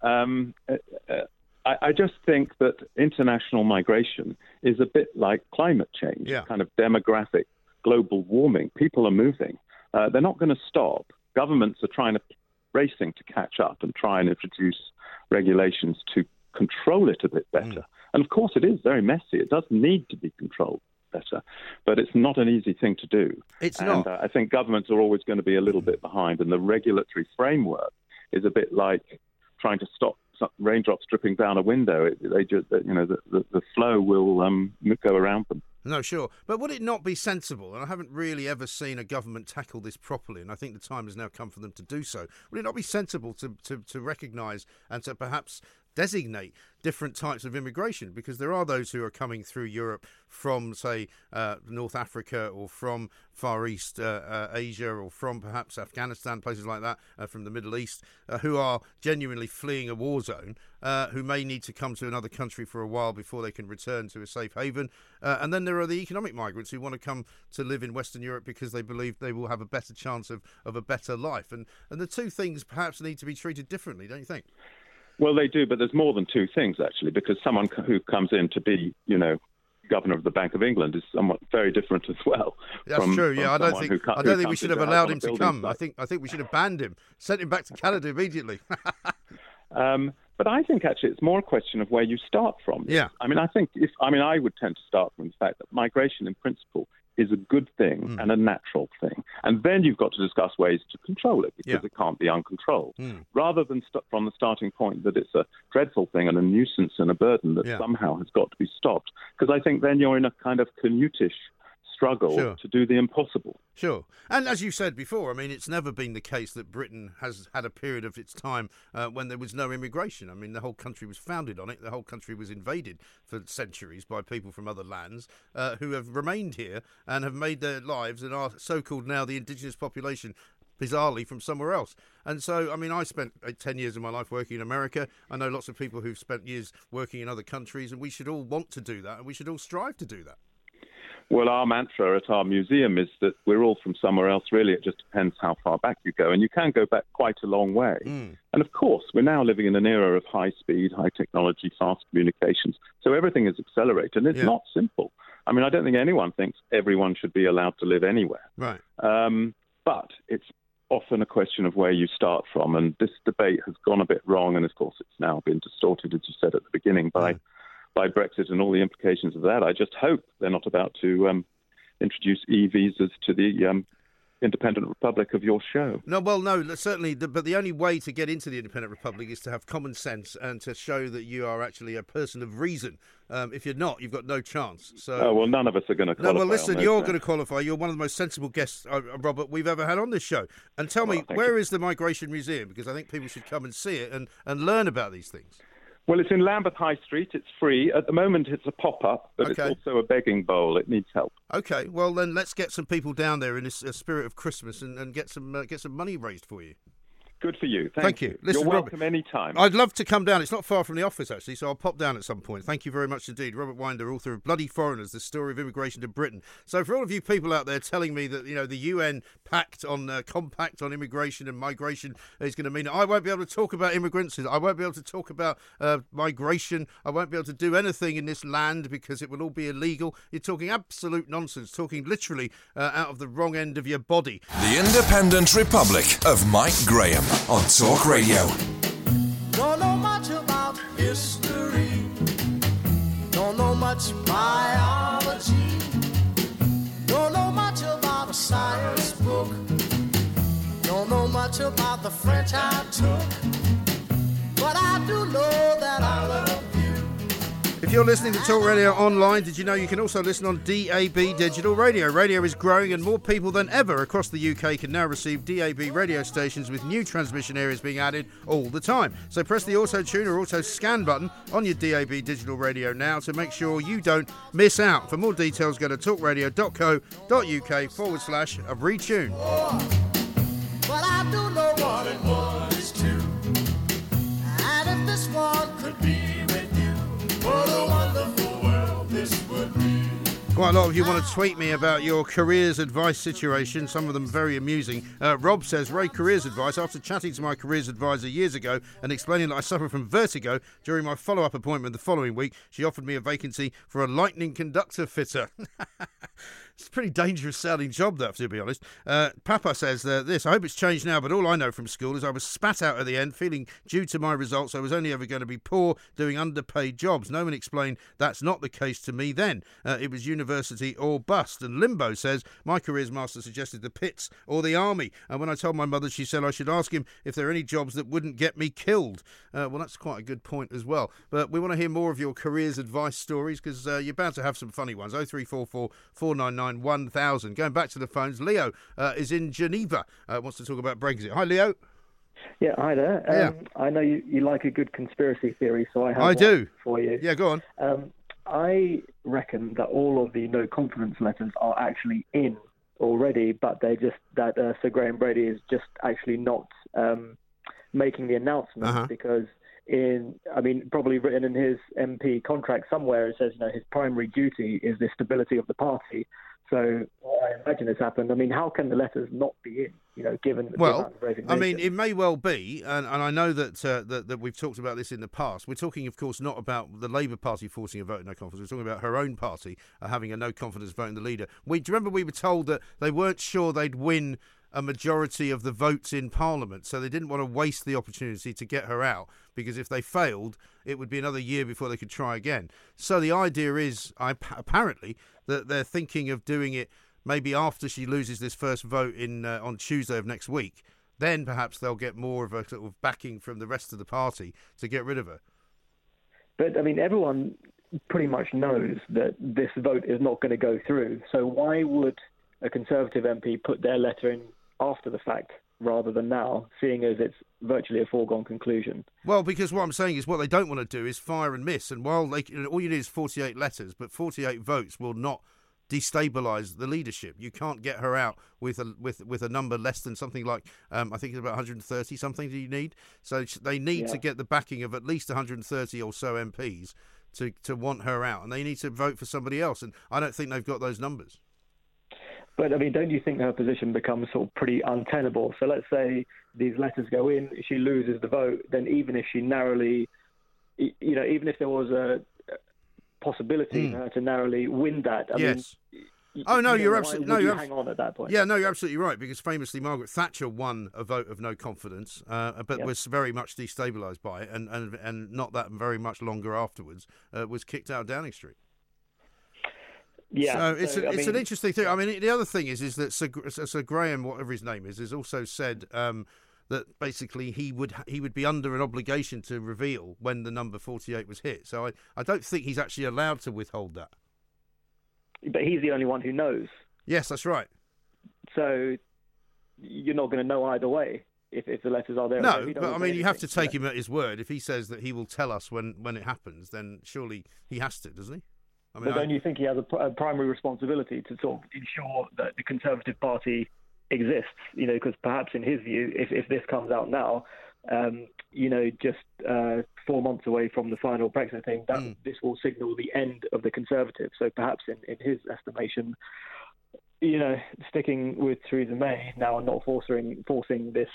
I just think that international migration is a bit like climate change, kind of demographic global warming. People are moving. They're not going to stop. Governments are racing to catch up and try and introduce regulations to control it a bit better. And of course it is very messy. It does need to be controlled better, but it's not an easy thing to do. It's not. I think governments are always going to be a little bit behind, and the regulatory framework is a bit like trying to stop raindrops dripping down a window. The flow will go around them. No, sure. But would it not be sensible, and I haven't really ever seen a government tackle this properly, and I think the time has now come for them to do so, would it not be sensible to recognise and to perhaps designate different types of immigration? Because there are those who are coming through Europe from, say, North Africa or from Far East Asia or from perhaps Afghanistan, places like that, from the Middle East, who are genuinely fleeing a war zone, who may need to come to another country for a while before they can return to a safe haven. And then there are the economic migrants who want to come to live in Western Europe because they believe they will have a better chance of a better life. And the two things perhaps need to be treated differently, don't you think? Well, they do, but there's more than two things, actually, because someone who comes in to be, governor of the Bank of England is somewhat very different as well. That's true. Yeah, I don't think we should have allowed him to come. I think we should have banned him, sent him back to Canada immediately. But I think actually it's more a question of where you start from. Yeah. I mean, I would tend to start from the fact that migration, in principle, is a good thing and a natural thing. And then you've got to discuss ways to control it, because it can't be uncontrolled. Rather than from the starting point that it's a dreadful thing and a nuisance and a burden that somehow has got to be stopped. Because I think then you're in a kind of Canutish struggle to do the impossible. Sure. And as you said before, I mean, it's never been the case that Britain has had a period of its time when there was no immigration. I mean, the whole country was founded on it. The whole country was invaded for centuries by people from other lands who have remained here and have made their lives and are so-called now the indigenous population, bizarrely, from somewhere else. And so, I mean, I spent 10 years of my life working in America. I know lots of people who've spent years working in other countries, and we should all want to do that, and we should all strive to do that. Well, our mantra at our museum is that we're all from somewhere else, really. It just depends how far back you go. And you can go back quite a long way. And of course, we're now living in an era of high speed, high technology, fast communications. So everything is accelerated. And it's not simple. I mean, I don't think anyone thinks everyone should be allowed to live anywhere. Right. But it's often a question of where you start from. And this debate has gone a bit wrong. And of course, it's now been distorted, as you said at the beginning, by Brexit and all the implications of that. I just hope they're not about to introduce e-visas to the Independent Republic of your show. No, well, no, certainly. But the only way to get into the Independent Republic is to have common sense and to show that you are actually a person of reason. If you're not, you've got no chance. So, well, none of us are going to qualify. No, well, listen, you're going to qualify. You're one of the most sensible guests, Robert, we've ever had on this show. And tell me, where is the Migration Museum? Because I think people should come and see it and learn about these things. Well, it's in Lambeth High Street. It's free. At the moment, it's a pop-up, but it's also a begging bowl. It needs help. Okay, well, then let's get some people down there in this spirit of Christmas and get some money raised for you. Good for you. Thank you. Listen, you're welcome any time. I'd love to come down. It's not far from the office, actually, so I'll pop down at some point. Thank you very much indeed. Robert Winder, author of Bloody Foreigners, The Story of Immigration to Britain. So for all of you people out there telling me that, the UN compact on immigration and migration is going to mean I won't be able to talk about immigrants, I won't be able to talk about migration, I won't be able to do anything in this land because it will all be illegal. You're talking absolute nonsense, talking literally out of the wrong end of your body. The Independent Republic of Mike Graham on Talk Radio. Don't know much about history. Don't know much biology. Don't know much about a science book. Don't know much about the French I took. But I do know that I love you. If you're listening to Talk Radio online, did you know you can also listen on DAB Digital Radio? Radio is growing and more people than ever across the UK can now receive DAB radio stations with new transmission areas being added all the time. So press the auto-tune or auto-scan button on your DAB Digital Radio now to make sure you don't miss out. For more details, go to talkradio.co.uk/retune. But I do know what it was too. And if this one could be with you, what a wonderful world this would be. Quite a lot of you want to tweet me about your careers advice situation, some of them very amusing. Rob says, Ray, careers advice. After chatting to my careers advisor years ago and explaining that I suffer from vertigo, during my follow-up appointment the following week, she offered me a vacancy for a lightning conductor fitter. It's a pretty dangerous sounding job, that, to be honest. Papa says this, I hope it's changed now, but all I know from school is I was spat out at the end, feeling due to my results I was only ever going to be poor, doing underpaid jobs. No one explained that's not the case to me then. It was university or bust. And Limbo says, my careers master suggested the pits or the army. And when I told my mother, she said I should ask him if there are any jobs that wouldn't get me killed. Well, that's quite a good point as well. But we want to hear more of your careers advice stories, because you're bound to have some funny ones. 0344 499 1000. Going back to the phones, Leo is in Geneva, wants to talk about Brexit. Hi, Leo. Yeah, hi there. I know you like a good conspiracy theory, so I have one for you. Yeah, go on. I reckon that all of the no confidence letters are actually in already, but Sir Graham Brady is just actually not making the announcement because probably written in his MP contract somewhere, it says, his primary duty is the stability of the party. So I imagine it's happened. I mean, how can the letters not be in, given the amount of resignation? I mean, it may well be, and I know that that we've talked about this in the past. We're talking, of course, not about the Labour Party forcing a vote of no confidence. We're talking about her own party having a no confidence vote in the leader. Do you remember we were told that they weren't sure they'd win a majority of the votes in Parliament, so they didn't want to waste the opportunity to get her out, because if they failed, it would be another year before they could try again. So the idea is, apparently, that they're thinking of doing it maybe after she loses this first vote on Tuesday of next week. Then perhaps they'll get more of a sort of backing from the rest of the party to get rid of her. But, I mean, everyone pretty much knows that this vote is not going to go through. So why would a Conservative MP put their letter in after the fact rather than now, seeing as it's virtually a foregone conclusion? Well, because what I'm saying is what they don't want to do is fire and miss. And while all you need is 48 letters, but 48 votes will not destabilise the leadership. You can't get her out with a number less than something like, I think it's about 130 something do you need. So they need to get the backing of at least 130 or so MPs to want her out. And they need to vote for somebody else. And I don't think they've got those numbers. But, I mean, don't you think her position becomes sort of pretty untenable? So let's say these letters go in, she loses the vote, then even if she narrowly, even if there was a possibility for her to narrowly win that, I mean, you're absolutely hang on at that point. Yeah, no, you're absolutely right, because famously Margaret Thatcher won a vote of no confidence, but was very much destabilised by it, and not that very much longer afterwards was kicked out of Downing Street. Yeah, so it's an interesting thing. I mean, the other thing is that Sir Graham, whatever his name is, has also said that basically he would be under an obligation to reveal when the number 48 was hit. So I don't think he's actually allowed to withhold that. But he's the only one who knows. Yes, that's right. So you're not going to know either way if the letters are there. No, but I mean, you have to take him at his word. If he says that he will tell us when it happens, then surely he has to, doesn't he? I mean, but don't you think he has a primary responsibility to sort of ensure that the Conservative Party exists? Because perhaps in his view, if this comes out now, just 4 months away from the final Brexit thing, this will signal the end of the Conservatives. So perhaps in his estimation, sticking with Theresa May now and not forcing this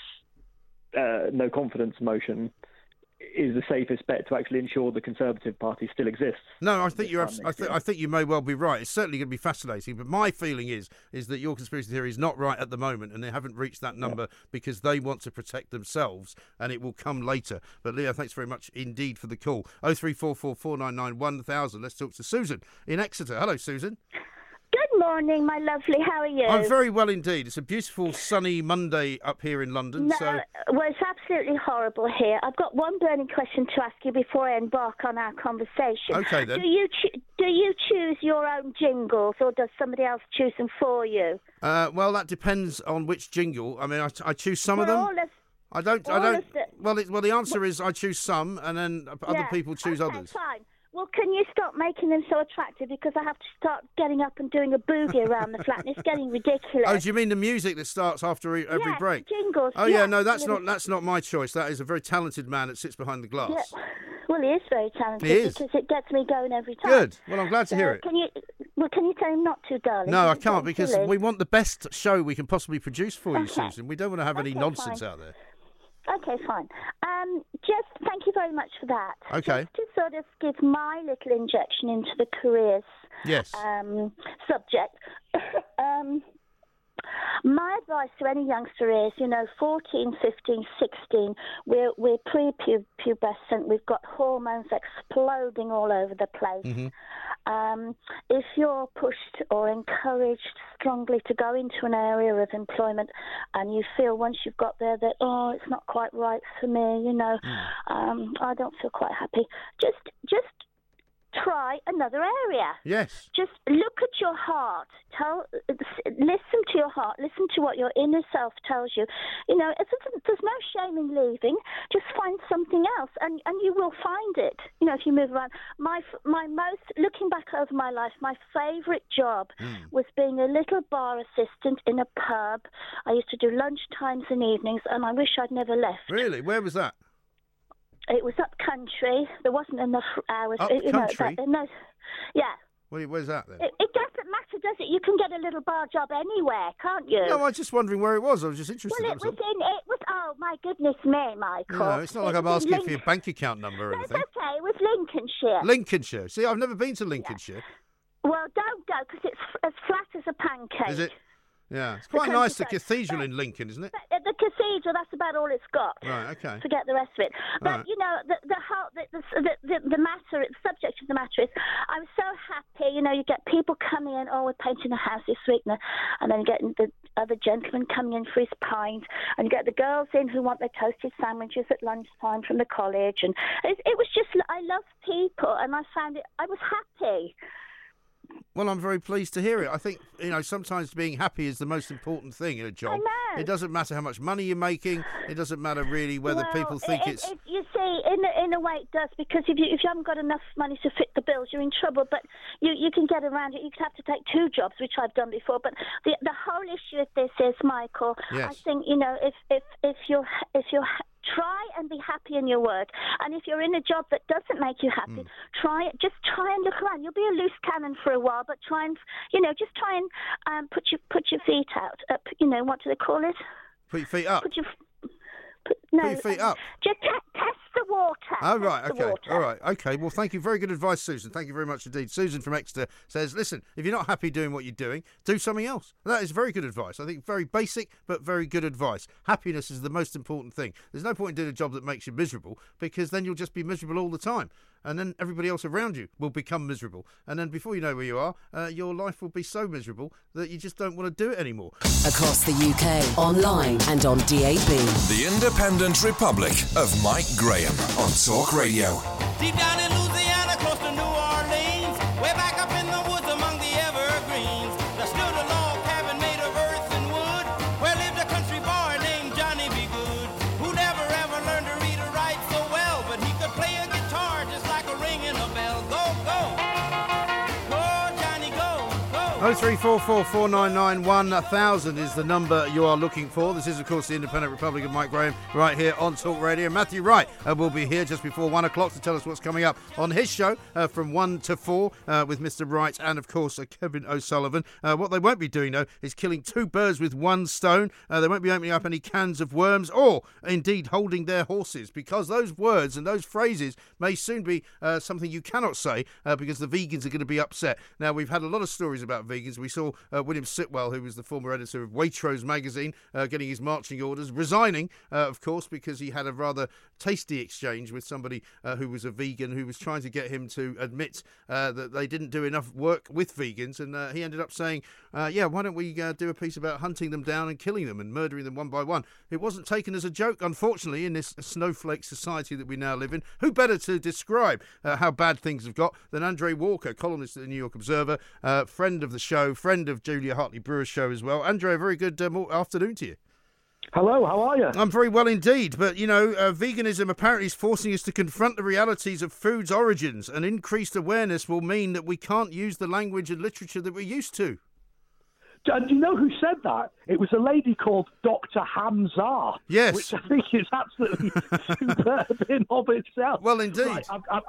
no confidence motion is the safest bet to actually ensure the Conservative Party still exists. No, I think I think you may well be right. It's certainly going to be fascinating, but my feeling is that your conspiracy theory is not right at the moment, and they haven't reached that number because they want to protect themselves, and it will come later. But Leo, thanks very much indeed for the call. 0344 499 1000. Let's talk to Susan in Exeter. Hello, Susan. Good morning, my lovely. How are you? I'm very well indeed. It's a beautiful sunny Monday up here in London. Well, it's absolutely horrible here. I've got one burning question to ask you before I embark on our conversation. Okay, then. Do you choose your own jingles, or does somebody else choose them for you? Well, that depends on which jingle. I mean, I choose some of them. I don't. Well, the answer is I choose some, and then other people choose others. Fine. Well, can you stop making them so attractive? Because I have to start getting up and doing a boogie around the flat, and it's getting ridiculous. Oh, do you mean the music that starts after every break? Jingles. Oh, yeah, no, that's not my choice. That is a very talented man that sits behind the glass. Yeah. Well, he is very talented. He is. Because it gets me going every time. Good. Well, I'm glad to hear it. Can you tell him not to, darling? No, I can't, because we want the best show we can possibly produce for you, Susan. We don't want to have any nonsense out there. Okay, fine. Just thank you very much for that. Okay. Just to sort of give my little injection into the careers subject. My advice to any youngster is, 14, 15, 16, we're pre-pubescent, we've got hormones exploding all over the place. Mm-hmm. If you're pushed or encouraged strongly to go into an area of employment and you feel once you've got there that, it's not quite right for me, I don't feel quite happy, just try another area. Yes. Just look at your heart. Listen to your heart. Listen to what your inner self tells you. There's no shame in leaving. Just find something else, and you will find it. If you move around. My most, looking back over my life, my favourite job was being a little bar assistant in a pub. I used to do lunch times and evenings, and I wish I'd never left. Really? Where was that? It was up country. There wasn't enough hours. Up country? Yeah. Where's that then? It doesn't matter, does it? You can get a little bar job anywhere, can't you? No, I was just wondering where it was. I was just interested. Well, oh, my goodness me, Michael. It's not like I'm asking for your bank account number or anything. It's okay. It was Lincolnshire. Lincolnshire. See, I've never been to Lincolnshire. Yeah. Well, don't go, because it's as flat as a pancake. Is it? Yeah, it's quite nice, the cathedral in Lincoln, isn't it? The cathedral, that's about all it's got. Right, okay. Forget the rest of it. But, right. The matter, the subject of the matter is, I was so happy, you get people coming in, we're painting a house this week, and then you get the other gentleman coming in for his pint, and you get the girls in who want their toasted sandwiches at lunchtime from the college, and it was just, I love people, and I found it, I was happy. Well, I'm very pleased to hear it. I think, sometimes being happy is the most important thing in a job. I know. It doesn't matter how much money you're making. It doesn't matter really whether people think it's... You see, in a way it does, because if you haven't got enough money to fit the bills, you're in trouble. But you can get around it. You have to take two jobs, which I've done before. But the whole issue with this is, Michael, yes. I think, if you're try and be happy in your work, and if you're in a job that doesn't make you happy, try and look around. You'll be a loose cannon for a while, but try and put your feet out. What do they call it? Put your feet up. Put your feet up. Just test the water. Oh, right, okay. All right, okay. Well, thank you. Very good advice, Susan. Thank you very much indeed. Susan from Exeter says, listen, if you're not happy doing what you're doing, do something else. That is very good advice. I think very basic, but very good advice. Happiness is the most important thing. There's no point in doing a job that makes you miserable, because then you'll just be miserable all the time. And then everybody else around you will become miserable. And then before you know where you are, your life will be so miserable that you just don't want to do it anymore. Across the UK, online and on DAB. The Independent Republic of Mike Graham on Talk Radio. Deep down in Louisiana, close to New Orleans, way back up in the woods among the evergreens, there stood a log cabin made of earth and wood, where lived a country boy named Johnny B. Good, who never ever learned to read or write so well, but he could play a guitar just like a ringing a bell. Go, go! Go, Johnny, go, go! 0344 499 1000 is the number you are looking for. This is, of course, the Independent Republic of Mike Graham right here on Talk Radio. Matthew Wright will be here just before 1 o'clock to tell us what's coming up on his show from 1 to 4 with Mr. Wright and, of course, Kevin O'Sullivan. What they won't be doing, though, is killing two birds with one stone. They won't be opening up any cans of worms or, indeed, holding their horses, because those words and those phrases may soon be something you cannot say because the vegans are going to be upset. Now, we've had a lot of stories about vegans. We saw William Sitwell, who was the former editor of Waitrose magazine, getting his marching orders, resigning, of course, because he had a rather tasty exchange with somebody who was a vegan, who was trying to get him to admit that they didn't do enough work with vegans, and he ended up saying, why don't we do a piece about hunting them down and killing them and murdering them one by one. It wasn't taken as a joke, unfortunately, in this snowflake society that we now live in. Who better to describe how bad things have got than Andre Walker, columnist at the New York Observer, friend of the show, friend of Julia Hartley-Brewer's show as well. Andre, a very good afternoon to you. Hello, how are you? I'm very well indeed, but, veganism apparently is forcing us to confront the realities of food's origins, and increased awareness will mean that we can't use the language and literature that we're used to. And do you know who said that? It was a lady called Dr. Hamzah. Yes. Which I think is absolutely superb in of itself. Well, indeed. Right,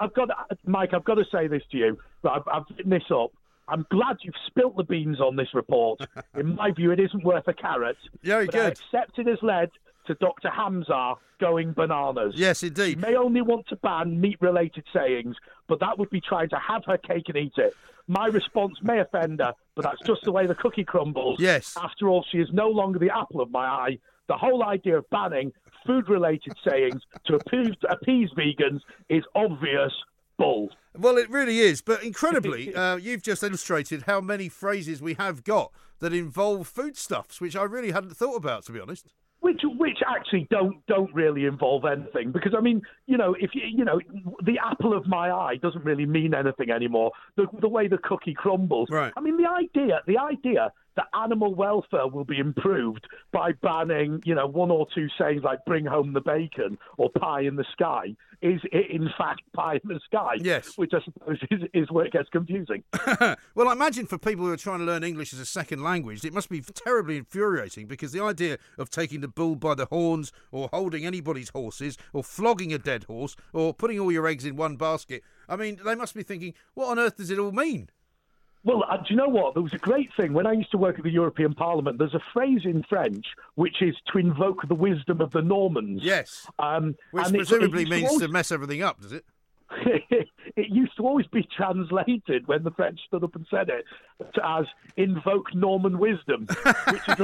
Mike, I've got to say this to you. I've written this up. I'm glad you've spilt the beans on this report. In my view, it isn't worth a carrot. Very good. I accept it as led to Dr. Hamzar going bananas. Yes, indeed. She may only want to ban meat-related sayings, but that would be trying to have her cake and eat it. My response may offend her, but that's just the way the cookie crumbles. Yes. After all, she is no longer the apple of my eye. The whole idea of banning food-related sayings to appease vegans is obvious bull. Well, it really is, but incredibly, you've just illustrated how many phrases we have got that involve foodstuffs, which I really hadn't thought about, to be honest. Which actually don't really involve anything, because I mean, if the apple of my eye doesn't really mean anything anymore. The way the cookie crumbles. Right. I mean, the idea that animal welfare will be improved by banning, one or two sayings like "bring home the bacon" or "pie in the sky" is in fact pie in the sky. Yes. Which I suppose is where it gets confusing. Well, I imagine for people who are trying to learn English as a second language, it must be terribly infuriating, because the idea of taking the bull by the horns, or holding anybody's horses, or flogging a dead horse, or putting all your eggs in one basket, I mean, they must be thinking, what on earth does it all mean? Well, do you know what? There was a great thing. When I used to work at the European Parliament, there's a phrase in French which is to invoke the wisdom of the Normans. Yes. Which presumably means to mess everything up, does it? It used to always be translated, when the French stood up and said it, as "invoke Norman wisdom," which is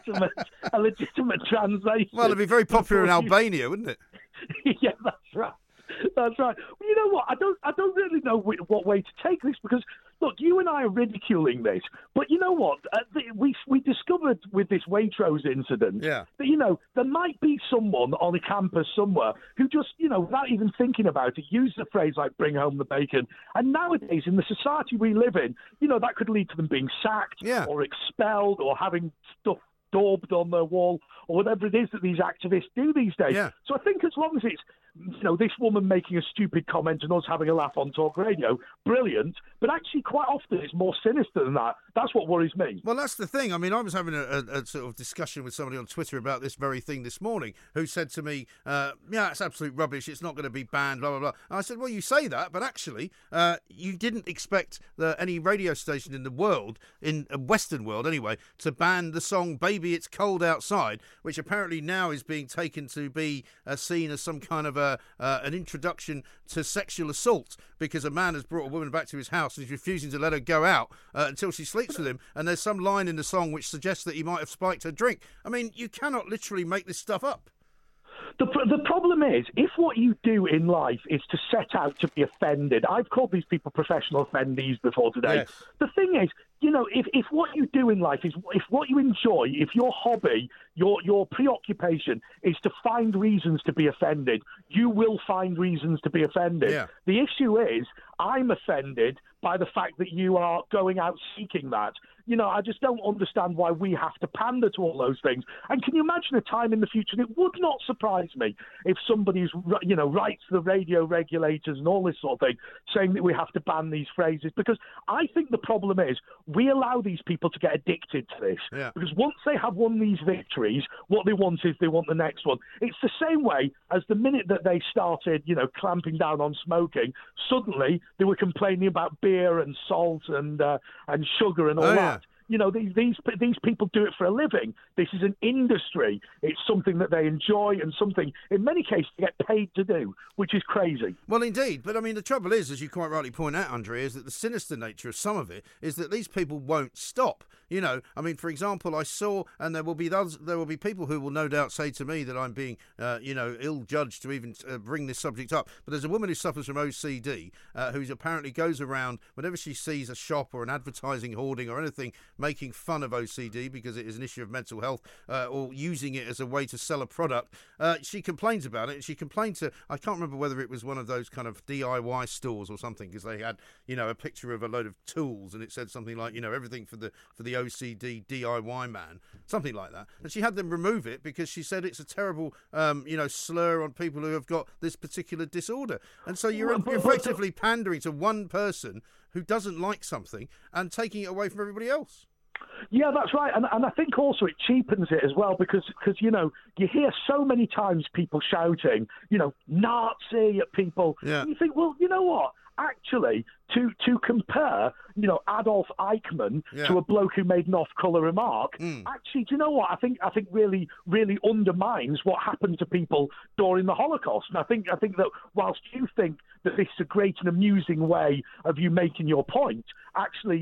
a legitimate translation. Well, it'd be very popular in Albania, wouldn't it? Yeah, that's right. That's right. Well, you know what? I don't really know what way to take this, because look, you and I are ridiculing this, but you know what? We discovered with this Waitrose incident that there might be someone on a campus somewhere who just without even thinking about it, used a phrase like "bring home the bacon." And nowadays, in the society we live in, that could lead to them being sacked or expelled or having stuff daubed on their wall, or whatever it is that these activists do these days. Yeah. So I think as long as it's, this woman making a stupid comment and us having a laugh on talk radio, brilliant. But actually, quite often, it's more sinister than that. That's what worries me. Well, that's the thing. I mean, I was having a sort of discussion with somebody on Twitter about this very thing this morning, who said to me, yeah, it's absolute rubbish. It's not going to be banned, blah, blah, blah. And I said, well, you say that, but actually, you didn't expect any radio station in the world, in a Western world anyway, to ban the song "Baby It's Cold Outside," which apparently now is being taken to be seen as some kind of an introduction to sexual assault, because a man has brought a woman back to his house and he's refusing to let her go out until she sleeps with him, and there's some line in the song which suggests that he might have spiked her drink. I mean, you cannot literally make this stuff up. The problem is, if what you do in life is to set out to be offended, I've called these people professional offendees before today. Yes. The thing is, if what you do in life is, if what you enjoy, if your hobby, your preoccupation is to find reasons to be offended, you will find reasons to be offended. Yeah. The issue is, I'm offended by the fact that you are going out seeking that. I just don't understand why we have to pander to all those things. And can you imagine a time in the future? It would not surprise me if somebody's, writes the radio regulators and all this sort of thing, saying that we have to ban these phrases. Because I think the problem is we allow these people to get addicted to this. Yeah. Because once they have won these victories, what they want is they want the next one. It's the same way as the minute that they started, clamping down on smoking, suddenly they were complaining about beer and salt and sugar and all that. Yeah. These people do it for a living. This is an industry. It's something that they enjoy and something, in many cases, they get paid to do, which is crazy. Well, indeed. But, I mean, the trouble is, as you quite rightly point out, Andrea, is that the sinister nature of some of it is that these people won't stop. I mean, for example, I saw, and there will be people who will no doubt say to me that I'm being, ill-judged to even bring this subject up. But there's a woman who suffers from OCD, who apparently goes around, whenever she sees a shop or an advertising hoarding or anything, making fun of OCD because it is an issue of mental health, or using it as a way to sell a product. She complains about it, and she complained to, I can't remember whether it was one of those kind of DIY stores or something, because they had, a picture of a load of tools, and it said something like, everything for the OCD DIY man, something like that. And she had them remove it because she said it's a terrible, slur on people who have got this particular disorder. And so you're effectively pandering to one person who doesn't like something and taking it away from everybody else. Yeah, that's right. And I think also it cheapens it as well because you hear so many times people shouting, Nazi at people. Yeah. And you think, well, you know what? actually, to compare, Adolf Eichmann to a bloke who made an off-colour remark, actually, do you know what? I think really, really undermines what happened to people during the Holocaust. And I think that whilst you think that this is a great and amusing way of you making your point, actually,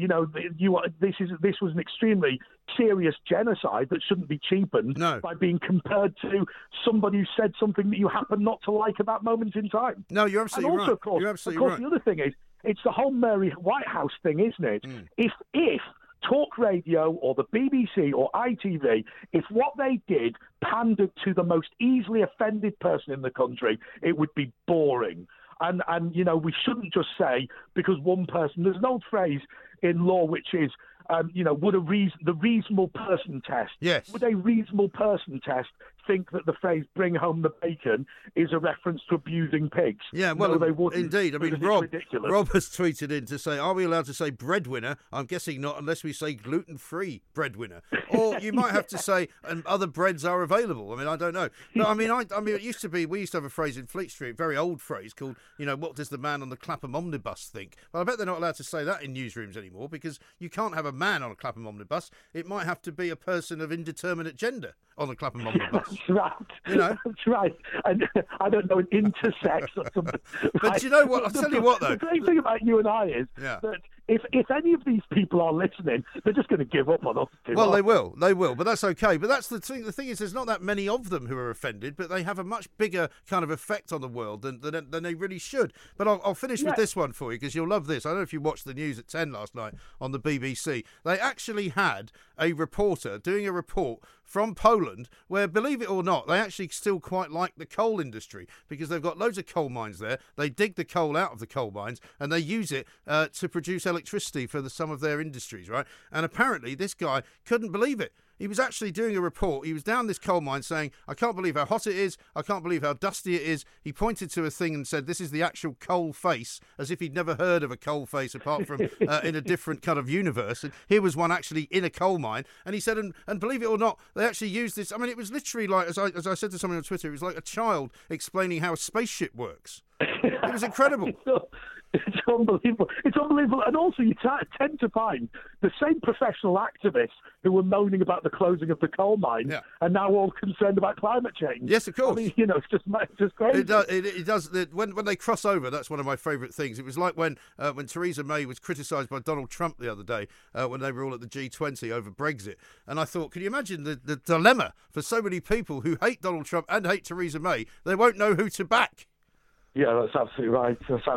this was an extremely serious genocide that shouldn't be cheapened by being compared to somebody who said something that you happen not to like at that moment in time. No, you're absolutely and also, right. Of course, you're absolutely right. The other thing is, it's the whole Mary Whitehouse thing, isn't it? If Talk Radio or the BBC or ITV, if what they did pandered to the most easily offended person in the country, it would be boring. And we shouldn't just say, because one person, there's an old phrase in law which is, would the reasonable person test? Yes. Would a reasonable person test think that the phrase "bring home the bacon" is a reference to abusing pigs? Yeah, well, no, they wouldn't. Indeed. I mean, Rob has tweeted in to say, are we allowed to say breadwinner? I'm guessing not, unless we say gluten-free breadwinner. Or you might have to say, and other breads are available. I mean, I don't know. But I mean, it used to be, we used to have a phrase in Fleet Street, a very old phrase called, what does the man on the Clapham omnibus think? Well, I bet they're not allowed to say that in newsrooms anymore, because you can't have a man on a Clapham omnibus. It might have to be a person of indeterminate gender on a Clapham omnibus. That's right. That's right. And I don't know, an intersex or something. But right. You know what? I'll tell you what, though. The great thing about you and I is that if any of these people are listening, they're just going to give up on us. Well, they will, but that's okay. But that's the thing. The thing is, there's not that many of them who are offended, but they have a much bigger kind of effect on the world than they really should. But I'll finish with this one for you, because you'll love this. I don't know if you watched the news at 10 last night on the BBC. They actually had a reporter doing a report from Poland where, believe it or not, they actually still quite like the coal industry, because they've got loads of coal mines there. They dig the coal out of the coal mines and they use it to produce electricity for some of their industries, right? And apparently this guy couldn't believe it. He was actually doing a report. He was down this coal mine saying, I can't believe how hot it is. I can't believe how dusty it is. He pointed to a thing and said, this is the actual coal face, as if he'd never heard of a coal face apart from in a different kind of universe. And here was one actually in a coal mine. And he said, and believe it or not, they actually used this. I mean, it was literally like, as I said to someone on Twitter, it was like a child explaining how a spaceship works. It was incredible. It's unbelievable. It's unbelievable. And also, you tend to find the same professional activists who were moaning about the closing of the coal mine are now all concerned about climate change. Yes, of course. I mean, it's just crazy. It does. When they cross over, that's one of my favourite things. It was like when Theresa May was criticised by Donald Trump the other day when they were all at the G20 over Brexit. And I thought, can you imagine the dilemma for so many people who hate Donald Trump and hate Theresa May? They won't know who to back. Yeah, that's absolutely right.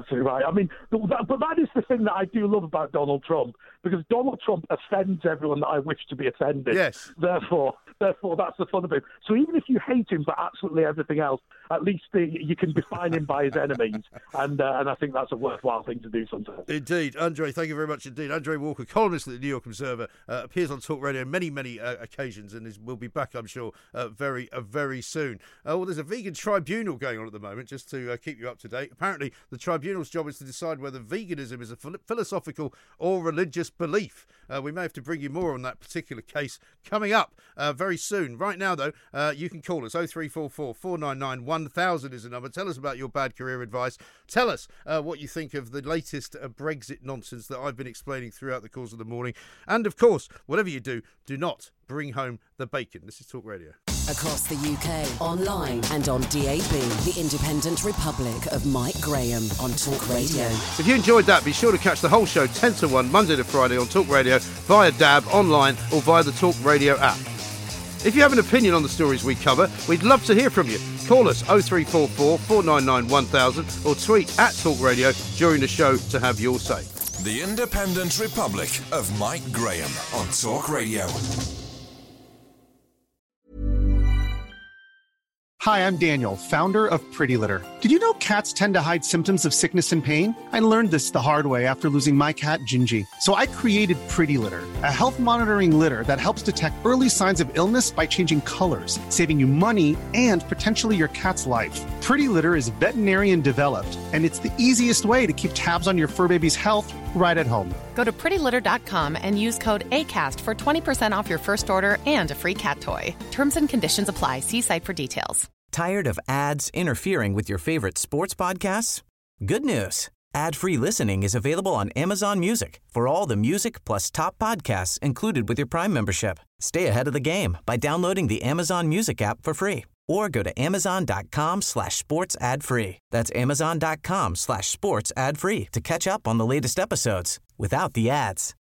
I mean, but that is the thing that I do love about Donald Trump, because Donald Trump offends everyone that I wish to be offended. Yes. Therefore, that's the fun of it. So even if you hate him for absolutely everything else, at least you can define him by his enemies, and I think that's a worthwhile thing to do sometimes. Indeed. Andre, thank you very much indeed. Andre Walker, columnist at the New York Observer, appears on Talk Radio on many occasions, and will be back, I'm sure, very soon. Well, there's a vegan tribunal going on at the moment, just to keep you up to date. Apparently, the tribunal's job is to decide whether veganism is a philosophical or religious belief. We may have to bring you more on that particular case coming up very soon. Right now, though, you can call us. 0344 499 1000 is the number. Tell us about your bad career advice. Tell us what you think of the latest Brexit nonsense that I've been explaining throughout the course of the morning. And, of course, whatever you do, do not bring home the bacon. This is Talk Radio. Across the UK, online and on DAB, the Independent Republic of Mike Graham on Talk Radio. So if you enjoyed that, be sure to catch the whole show 10 to 1, Monday to Friday on Talk Radio, via DAB, online or via the Talk Radio app. If you have an opinion on the stories we cover, we'd love to hear from you. Call us 0344 499 1000 or tweet at Talk Radio during the show to have your say. The Independent Republic of Mike Graham on Talk Radio. Hi, I'm Daniel, founder of Pretty Litter. Did you know cats tend to hide symptoms of sickness and pain? I learned this the hard way after losing my cat, Gingy. So I created Pretty Litter, a health monitoring litter that helps detect early signs of illness by changing colors, saving you money and potentially your cat's life. Pretty Litter is veterinarian developed, and it's the easiest way to keep tabs on your fur baby's health right at home. Go to prettylitter.com and use code ACAST for 20% off your first order and a free cat toy. Terms and conditions apply. See site for details. Tired of ads interfering with your favorite sports podcasts? Good news. Ad-free listening is available on Amazon Music for all the music plus top podcasts included with your Prime membership. Stay ahead of the game by downloading the Amazon Music app for free or go to amazon.com/sports ad free. That's amazon.com/sports ad free to catch up on the latest episodes without the ads.